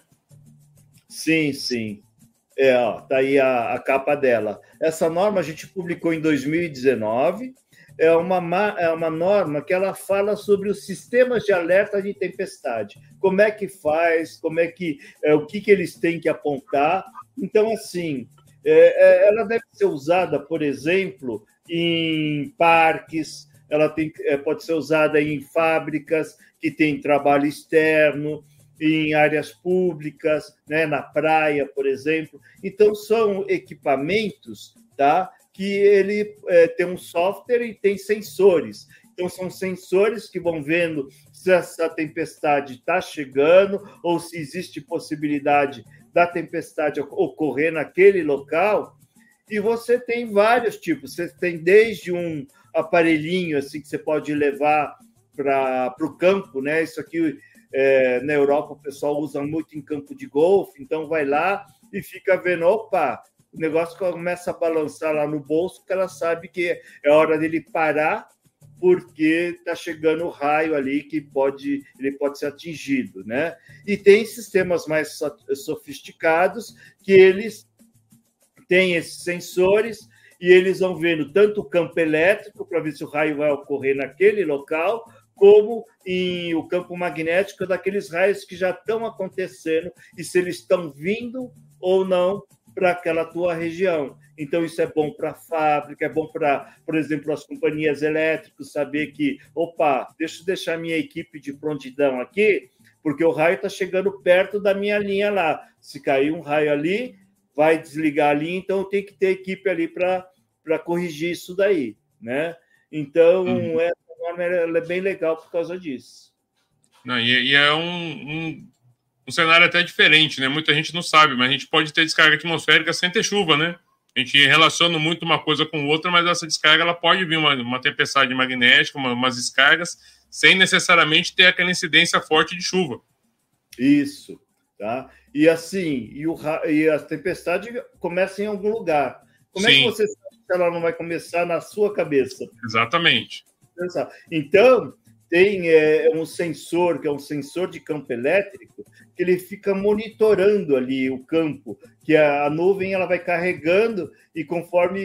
Sim, sim. É, ó, tá aí a, a capa dela. Essa norma a gente publicou em dois mil e dezenove. É uma, é uma norma que ela fala sobre os sistemas de alerta de tempestade. Como é que faz, como é que, é, o que, que eles têm que apontar. Então, assim, é, ela deve ser usada, por exemplo, em parques, ela tem, é, pode ser usada em fábricas que têm trabalho externo, em áreas públicas, né, na praia, por exemplo. Então, são equipamentos, tá? Que ele é, tem um software e tem sensores. Então, são sensores que vão vendo se essa tempestade está chegando ou se existe possibilidade da tempestade ocorrer naquele local. E você tem vários tipos. Você tem desde um aparelhinho assim, que você pode levar para o campo, né? Isso aqui, é, na Europa, o pessoal usa muito em campo de golfe. Então, vai lá e fica vendo, opa, o negócio começa a balançar lá no bolso, porque ela sabe que é hora dele parar, porque está chegando o raio ali que pode, ele pode ser atingido, né? E tem sistemas mais sofisticados que eles têm esses sensores e eles vão vendo tanto o campo elétrico para ver se o raio vai ocorrer naquele local, como em o campo magnético daqueles raios que já estão acontecendo e se eles estão vindo ou não para aquela tua região. Então, isso é bom para a fábrica, é bom para, por exemplo, as companhias elétricas, saber que, opa, deixa eu deixar minha equipe de prontidão aqui, porque o raio está chegando perto da minha linha lá. Se cair um raio ali, vai desligar ali, então tem que ter equipe ali para corrigir isso daí, né? Então, uhum. essa norma ela é bem legal por causa disso. Não, e, e é um, um, um cenário até diferente, né? Muita gente não sabe, mas a gente pode ter descarga atmosférica sem ter chuva, né? A gente relaciona muito uma coisa com outra, mas essa descarga ela pode vir uma, uma tempestade magnética, uma, umas descargas, sem necessariamente ter aquela incidência forte de chuva. Isso, tá? E assim, e, o, e a tempestade começa em algum lugar. Como Sim. é que você sabe que ela não vai começar na sua cabeça? Exatamente. Então, tem é, um sensor, que é um sensor de campo elétrico, que ele fica monitorando ali o campo, que a, a nuvem ela vai carregando e conforme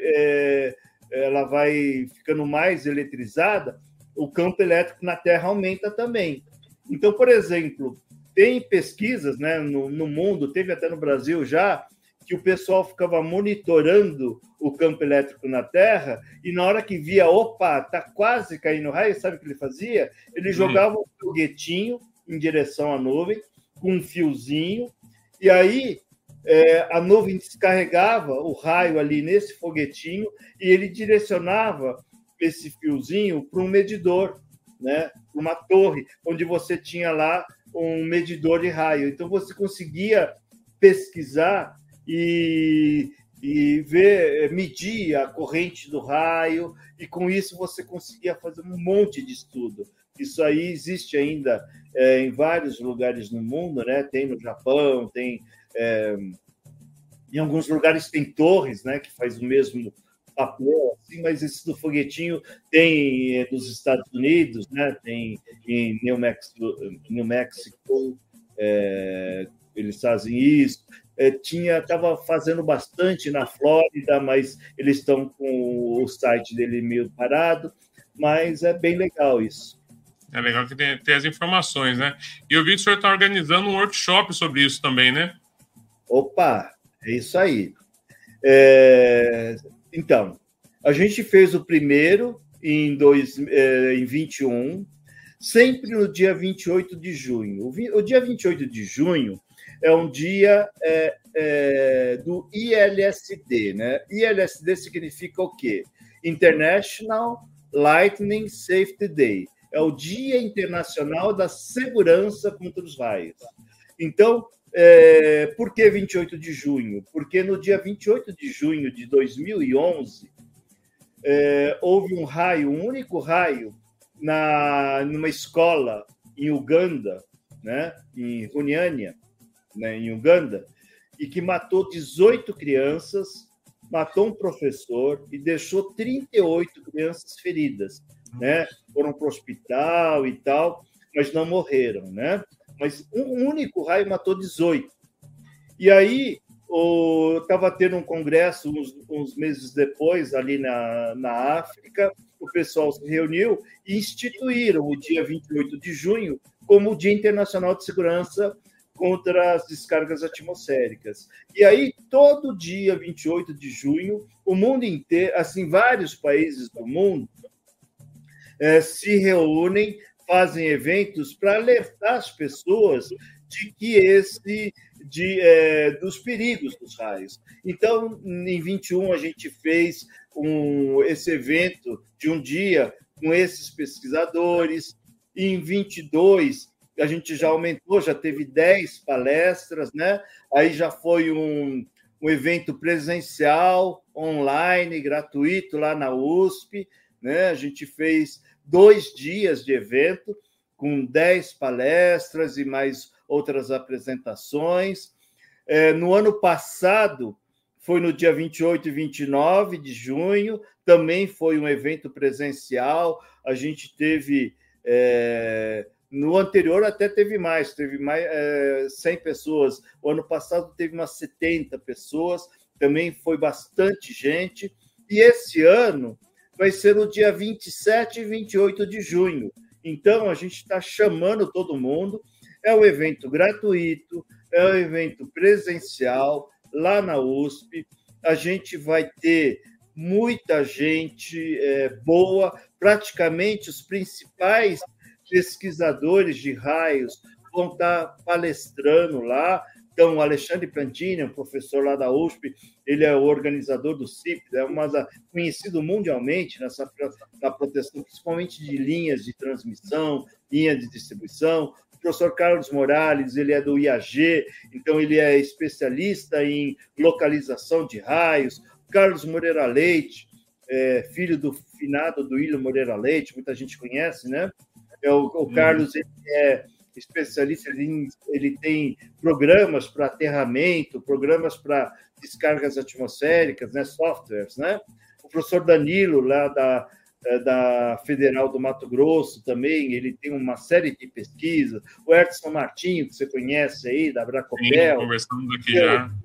é, ela vai ficando mais eletrizada, o campo elétrico na Terra aumenta também. Então, por exemplo, tem pesquisas, né, no, no mundo, teve até no Brasil já, que o pessoal ficava monitorando o campo elétrico na Terra e na hora que via, opa, tá quase caindo raio, sabe o que ele fazia? Ele jogava um foguetinho em direção à nuvem, com um fiozinho, e aí é, a nuvem descarregava o raio ali nesse foguetinho e ele direcionava esse fiozinho para um medidor, né? Uma torre, onde você tinha lá um medidor de raio. Então, você conseguia pesquisar e, e ver, medir a corrente do raio, e com isso você conseguia fazer um monte de estudo. Isso aí existe ainda é, em vários lugares no mundo, né? Tem no Japão, tem é, em alguns lugares tem torres, né? Que faz o mesmo papel, assim, mas esse do foguetinho tem é, dos Estados Unidos, né? Tem em New Mexico, New Mexico é, eles fazem isso. É, tinha, estava fazendo bastante na Flórida, mas eles estão com o site dele meio parado, mas é bem legal isso. É legal que tem, tem as informações, né? E eu vi que o senhor está organizando um workshop sobre isso também, né? Opa, é isso aí. É, então, a gente fez o primeiro em, dois, é, em vinte e um, sempre no dia vinte e oito de junho. O, o dia vinte e oito de junho é um dia é, é, do I L S D, né? I L S D significa o quê? International Lightning Safety Day. É o Dia Internacional da Segurança contra os Raios. Então, é, por que vinte e oito de junho? Porque no dia vinte e oito de junho de dois mil e onze, é, houve um raio, um único raio, na, numa escola em Uganda, né? Em Runyanya, né, em Uganda, e que matou dezoito crianças, matou um professor e deixou trinta e oito crianças feridas, né? Foram para o hospital e tal, mas não morreram, né? Mas um único raio matou dezoito. E aí estava tendo um congresso uns, uns meses depois, ali na, na África, o pessoal se reuniu e instituíram o dia vinte e oito de junho como o Dia Internacional de Segurança contra as descargas atmosféricas. E aí, todo dia vinte e oito de junho, o mundo inteiro, assim, vários países do mundo é, se reúnem, fazem eventos para alertar as pessoas de que esse de, é, dos perigos dos raios. Então, em vinte e um, a gente fez um, esse evento de um dia com esses pesquisadores. E em vinte e dois, a gente já aumentou, já teve dez palestras, né? Aí já foi um, um evento presencial, online, gratuito, lá na U S P, né? A gente fez dois dias de evento, com dez palestras e mais outras apresentações. É, no ano passado, foi no dia vinte e oito e vinte e nove de junho, também foi um evento presencial. A gente teve... É, no anterior até teve mais, teve mais é, cem pessoas. O ano passado teve umas setenta pessoas, também foi bastante gente. E esse ano vai ser no dia vinte e sete e vinte e oito de junho. Então, a gente está chamando todo mundo. É um evento gratuito, é um evento presencial, lá na U S P. A gente vai ter muita gente é, boa, praticamente os principais pesquisadores de raios vão estar palestrando lá. Então, o Alexandre Plantini, um professor lá da U S P, ele é o organizador do C I P, é uma da, conhecido mundialmente nessa na proteção, principalmente de linhas de transmissão, linha de distribuição. O professor Carlos Morales, ele é do I A G, então ele é especialista em localização de raios. O Carlos Moreira Leite, é, filho do finado do Ilho Moreira Leite, muita gente conhece, né? É, o, o Carlos ele é especialista, ele, ele tem programas para aterramento, programas para descargas atmosféricas, né, softwares, né? O professor Danilo, lá da, da Federal do Mato Grosso, também, ele tem uma série de pesquisas. O Edson Martinho, que você conhece aí, da Bracopel. Sim, conversamos aqui eu, já.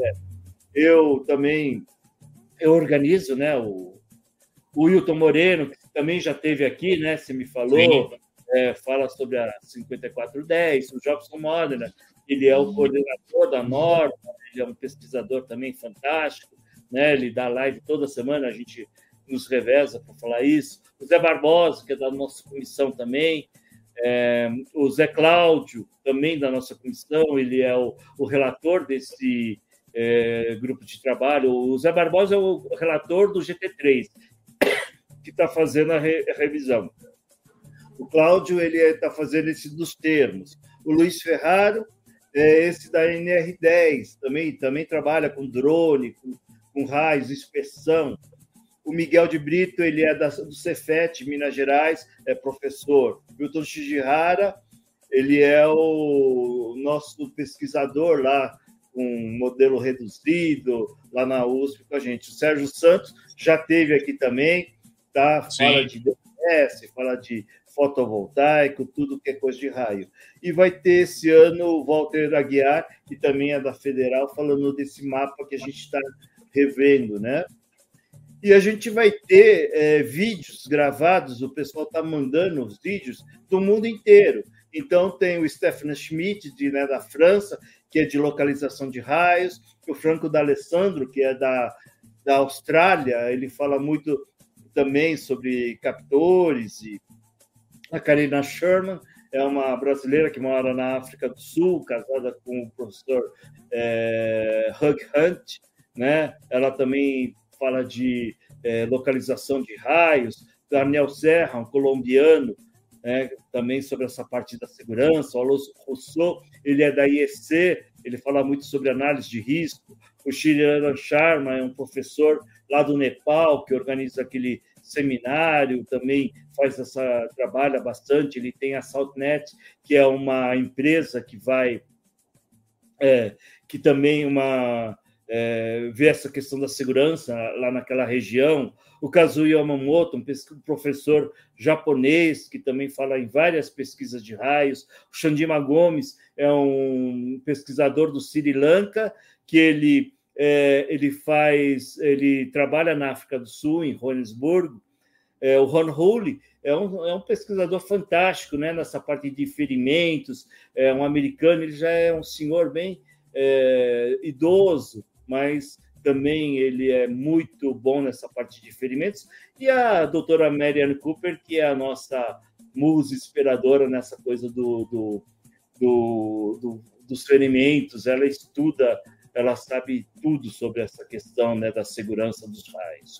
Eu também eu organizo, né, o, o Hilton Moreno, que também já esteve aqui, né, você me falou. Sim. É, fala sobre a cinquenta e quatro dez, o Jobson Modena, ele é o coordenador da norma, ele é um pesquisador também fantástico, né? Ele dá live toda semana, a gente nos reveza para falar isso. O Zé Barbosa, que é da nossa comissão também, é, o Zé Cláudio, também da nossa comissão, ele é o, o relator desse é, grupo de trabalho. O Zé Barbosa é o relator do G T três, que está fazendo a, re, a revisão. O Cláudio ele está fazendo esse dos termos. O Luiz Ferraro é esse da N R dez, também, também trabalha com drone, com, com raios, inspeção. O Miguel de Brito ele é da, do Cefet, Minas Gerais, é professor. O Milton Shijihara, ele é o nosso pesquisador lá, com modelo reduzido, lá na U S P com a gente. O Sérgio Santos já esteve aqui também, tá? Fala Sim. de D S, fala de fotovoltaico, tudo que é coisa de raio. E vai ter esse ano o Walter Aguiar, que também é da Federal, falando desse mapa que a gente está revendo, né? E a gente vai ter é, vídeos gravados, o pessoal está mandando os vídeos do mundo inteiro. Então, tem o Stefan Schmidt, de, né, da França, que é de localização de raios, o Franco D'Alessandro, que é da, da Austrália, ele fala muito também sobre captores, e a Karina Sherman é uma brasileira que mora na África do Sul, casada com o professor é, Hug Hunt, né? Ela também fala de é, localização de raios. Daniel Serra, um colombiano, né? Também sobre essa parte da segurança. O Alonso Rousseau, ele é da I E C, ele fala muito sobre análise de risco. O Shriram Sharma é um professor lá do Nepal, que organiza aquele seminário, também faz essa, trabalha bastante. Ele tem a Saltnet, que é uma empresa que vai, é, que também uma, é, vê essa questão da segurança lá naquela região. O Kazuo Yamamoto, um professor japonês, que também fala em várias pesquisas de raios. O Chandima Gomes é um pesquisador do Sri Lanka, que ele É, ele faz, ele trabalha na África do Sul, em Joanesburgo. É, o Ron Hooley é um, é um pesquisador fantástico, né, nessa parte de ferimentos, é um americano, ele já é um senhor bem é, idoso, mas também ele é muito bom nessa parte de ferimentos. E a doutora Marianne Cooper, que é a nossa musa inspiradora nessa coisa do, do, do, do, dos ferimentos, ela estuda, ela sabe tudo sobre essa questão, né, da segurança dos raios.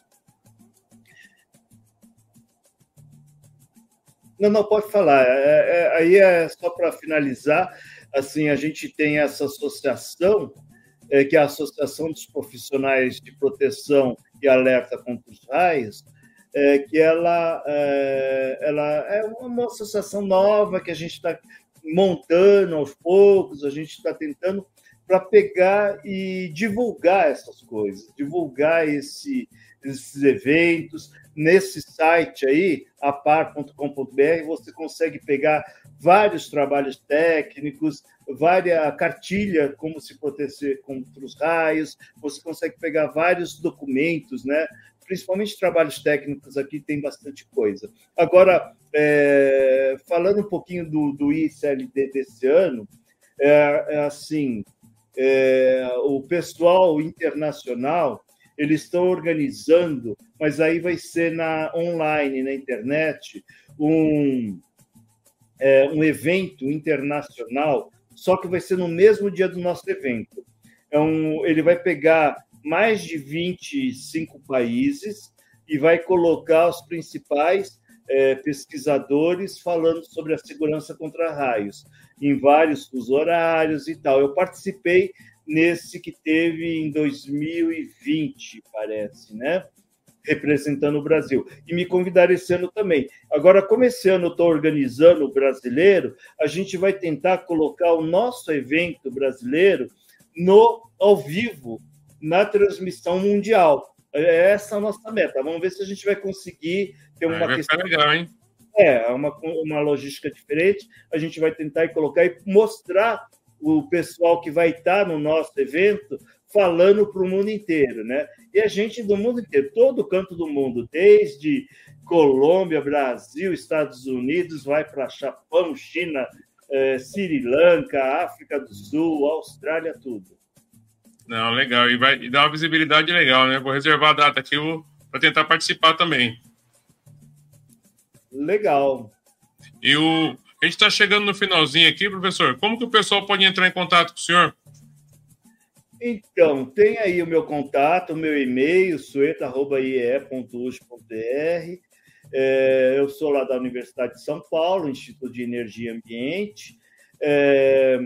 Não, não, pode falar. É, é, aí é só para finalizar, assim, a gente tem essa associação, é, que é a Associação dos Profissionais de Proteção e Alerta contra os Raios, é, que ela é, ela é uma associação nova que a gente está montando aos poucos, a gente está tentando para pegar e divulgar essas coisas, divulgar esse, esses eventos. Nesse site aí, apar ponto com ponto br, você consegue pegar vários trabalhos técnicos, várias cartilha como se proteger contra os raios, você consegue pegar vários documentos, né? Principalmente trabalhos técnicos, aqui tem bastante coisa. Agora, é, falando um pouquinho do, do I C L D desse ano, é, é assim, é, o pessoal internacional, eles estão organizando, mas aí vai ser na online, na internet, um, é, um evento internacional, só que vai ser no mesmo dia do nosso evento. É um, ele vai pegar mais de vinte e cinco países e vai colocar os principais é, pesquisadores falando sobre a segurança contra raios, em vários fusos horários e tal. Eu participei nesse que teve em dois mil e vinte, parece, né? Representando o Brasil. E me convidaram esse ano também. Agora, como esse ano eu estou organizando o brasileiro, a gente vai tentar colocar o nosso evento brasileiro no ao vivo, na transmissão mundial. Essa é a nossa meta. Vamos ver se a gente vai conseguir ter uma vai questão... ficar legal, hein? É, uma, uma logística diferente. A gente vai tentar colocar e mostrar o pessoal que vai estar no nosso evento falando para o mundo inteiro, né? E a gente do mundo inteiro, todo canto do mundo, desde Colômbia, Brasil, Estados Unidos, vai para Japão, China, eh, Sri Lanka, África do Sul, Austrália, tudo. Não, legal. E vai e dá uma visibilidade legal, né? Vou reservar a data aqui para tentar participar também. Legal. E o... a gente está chegando no finalzinho aqui, professor. Como que o pessoal pode entrar em contato com o senhor? Então, tem aí o meu contato, o meu e-mail, sueta arroba i e e ponto u s p ponto b r. É, eu sou lá da Universidade de São Paulo, Instituto de Energia e Ambiente. É,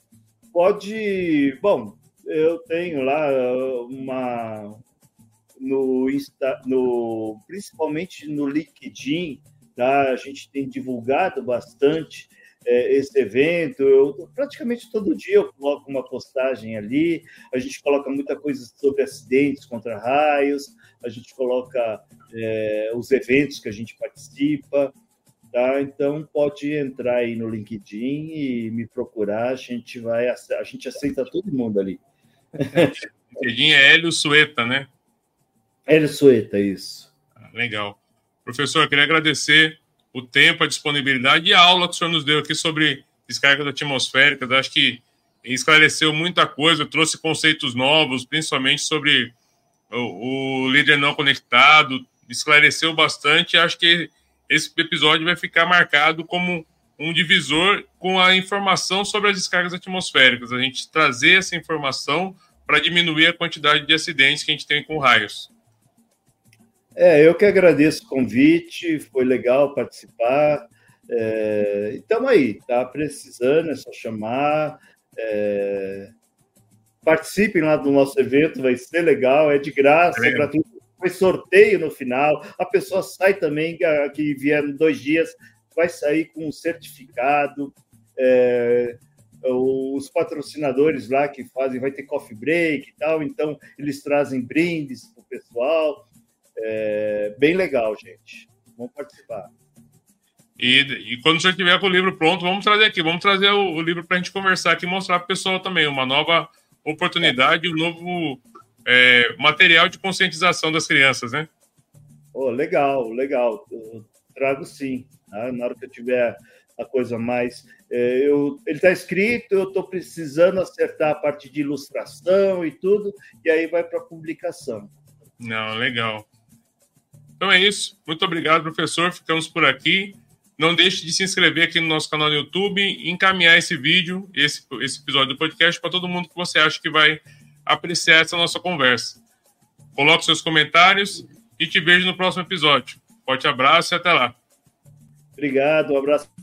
pode... Bom, eu tenho lá uma... No, Insta, no, principalmente no LinkedIn, tá? A gente tem divulgado bastante é, esse evento. Eu, praticamente todo dia eu coloco uma postagem ali, a gente coloca muita coisa sobre acidentes contra raios, a gente coloca é, os eventos que a gente participa, tá? Então pode entrar aí no LinkedIn e me procurar, a gente vai, a gente aceita todo mundo ali. LinkedIn é Hélio Sueta, né? Hélio Sueta, isso. Ah, legal. Professor, eu queria agradecer o tempo, a disponibilidade e a aula que o senhor nos deu aqui sobre descargas atmosféricas. Eu acho que esclareceu muita coisa, trouxe conceitos novos, principalmente sobre o, o líder não conectado, esclareceu bastante. Acho que esse episódio vai ficar marcado como um divisor com a informação sobre as descargas atmosféricas. A gente trazer essa informação para diminuir a quantidade de acidentes que a gente tem com raios. É, eu que agradeço o convite, foi legal participar. É, estamos aí, tá precisando, é só chamar. É, participem lá do nosso evento, vai ser legal, é de graça, é gratuito. Foi sorteio no final, a pessoa sai também, que vieram dois dias, vai sair com um certificado. É, os patrocinadores lá que fazem, vai ter coffee break e tal, então eles trazem brindes para o pessoal. É bem legal, gente. Vamos participar. E, e quando você tiver com o livro pronto, vamos trazer aqui, vamos trazer o, o livro para a gente conversar aqui e mostrar para o pessoal também uma nova oportunidade, é. um novo é, material de conscientização das crianças, né? Oh, legal, legal. Eu trago sim. Tá? Na hora que eu tiver a coisa mais... É, eu, ele está escrito, eu estou precisando acertar a parte de ilustração e tudo, e aí vai para a publicação. Não, legal. Então é isso. Muito obrigado, professor. Ficamos por aqui. Não deixe de se inscrever aqui no nosso canal no YouTube e encaminhar esse vídeo, esse, esse episódio do podcast, para todo mundo que você acha que vai apreciar essa nossa conversa. Coloque seus comentários e te vejo no próximo episódio. Forte abraço e até lá. Obrigado, um abraço.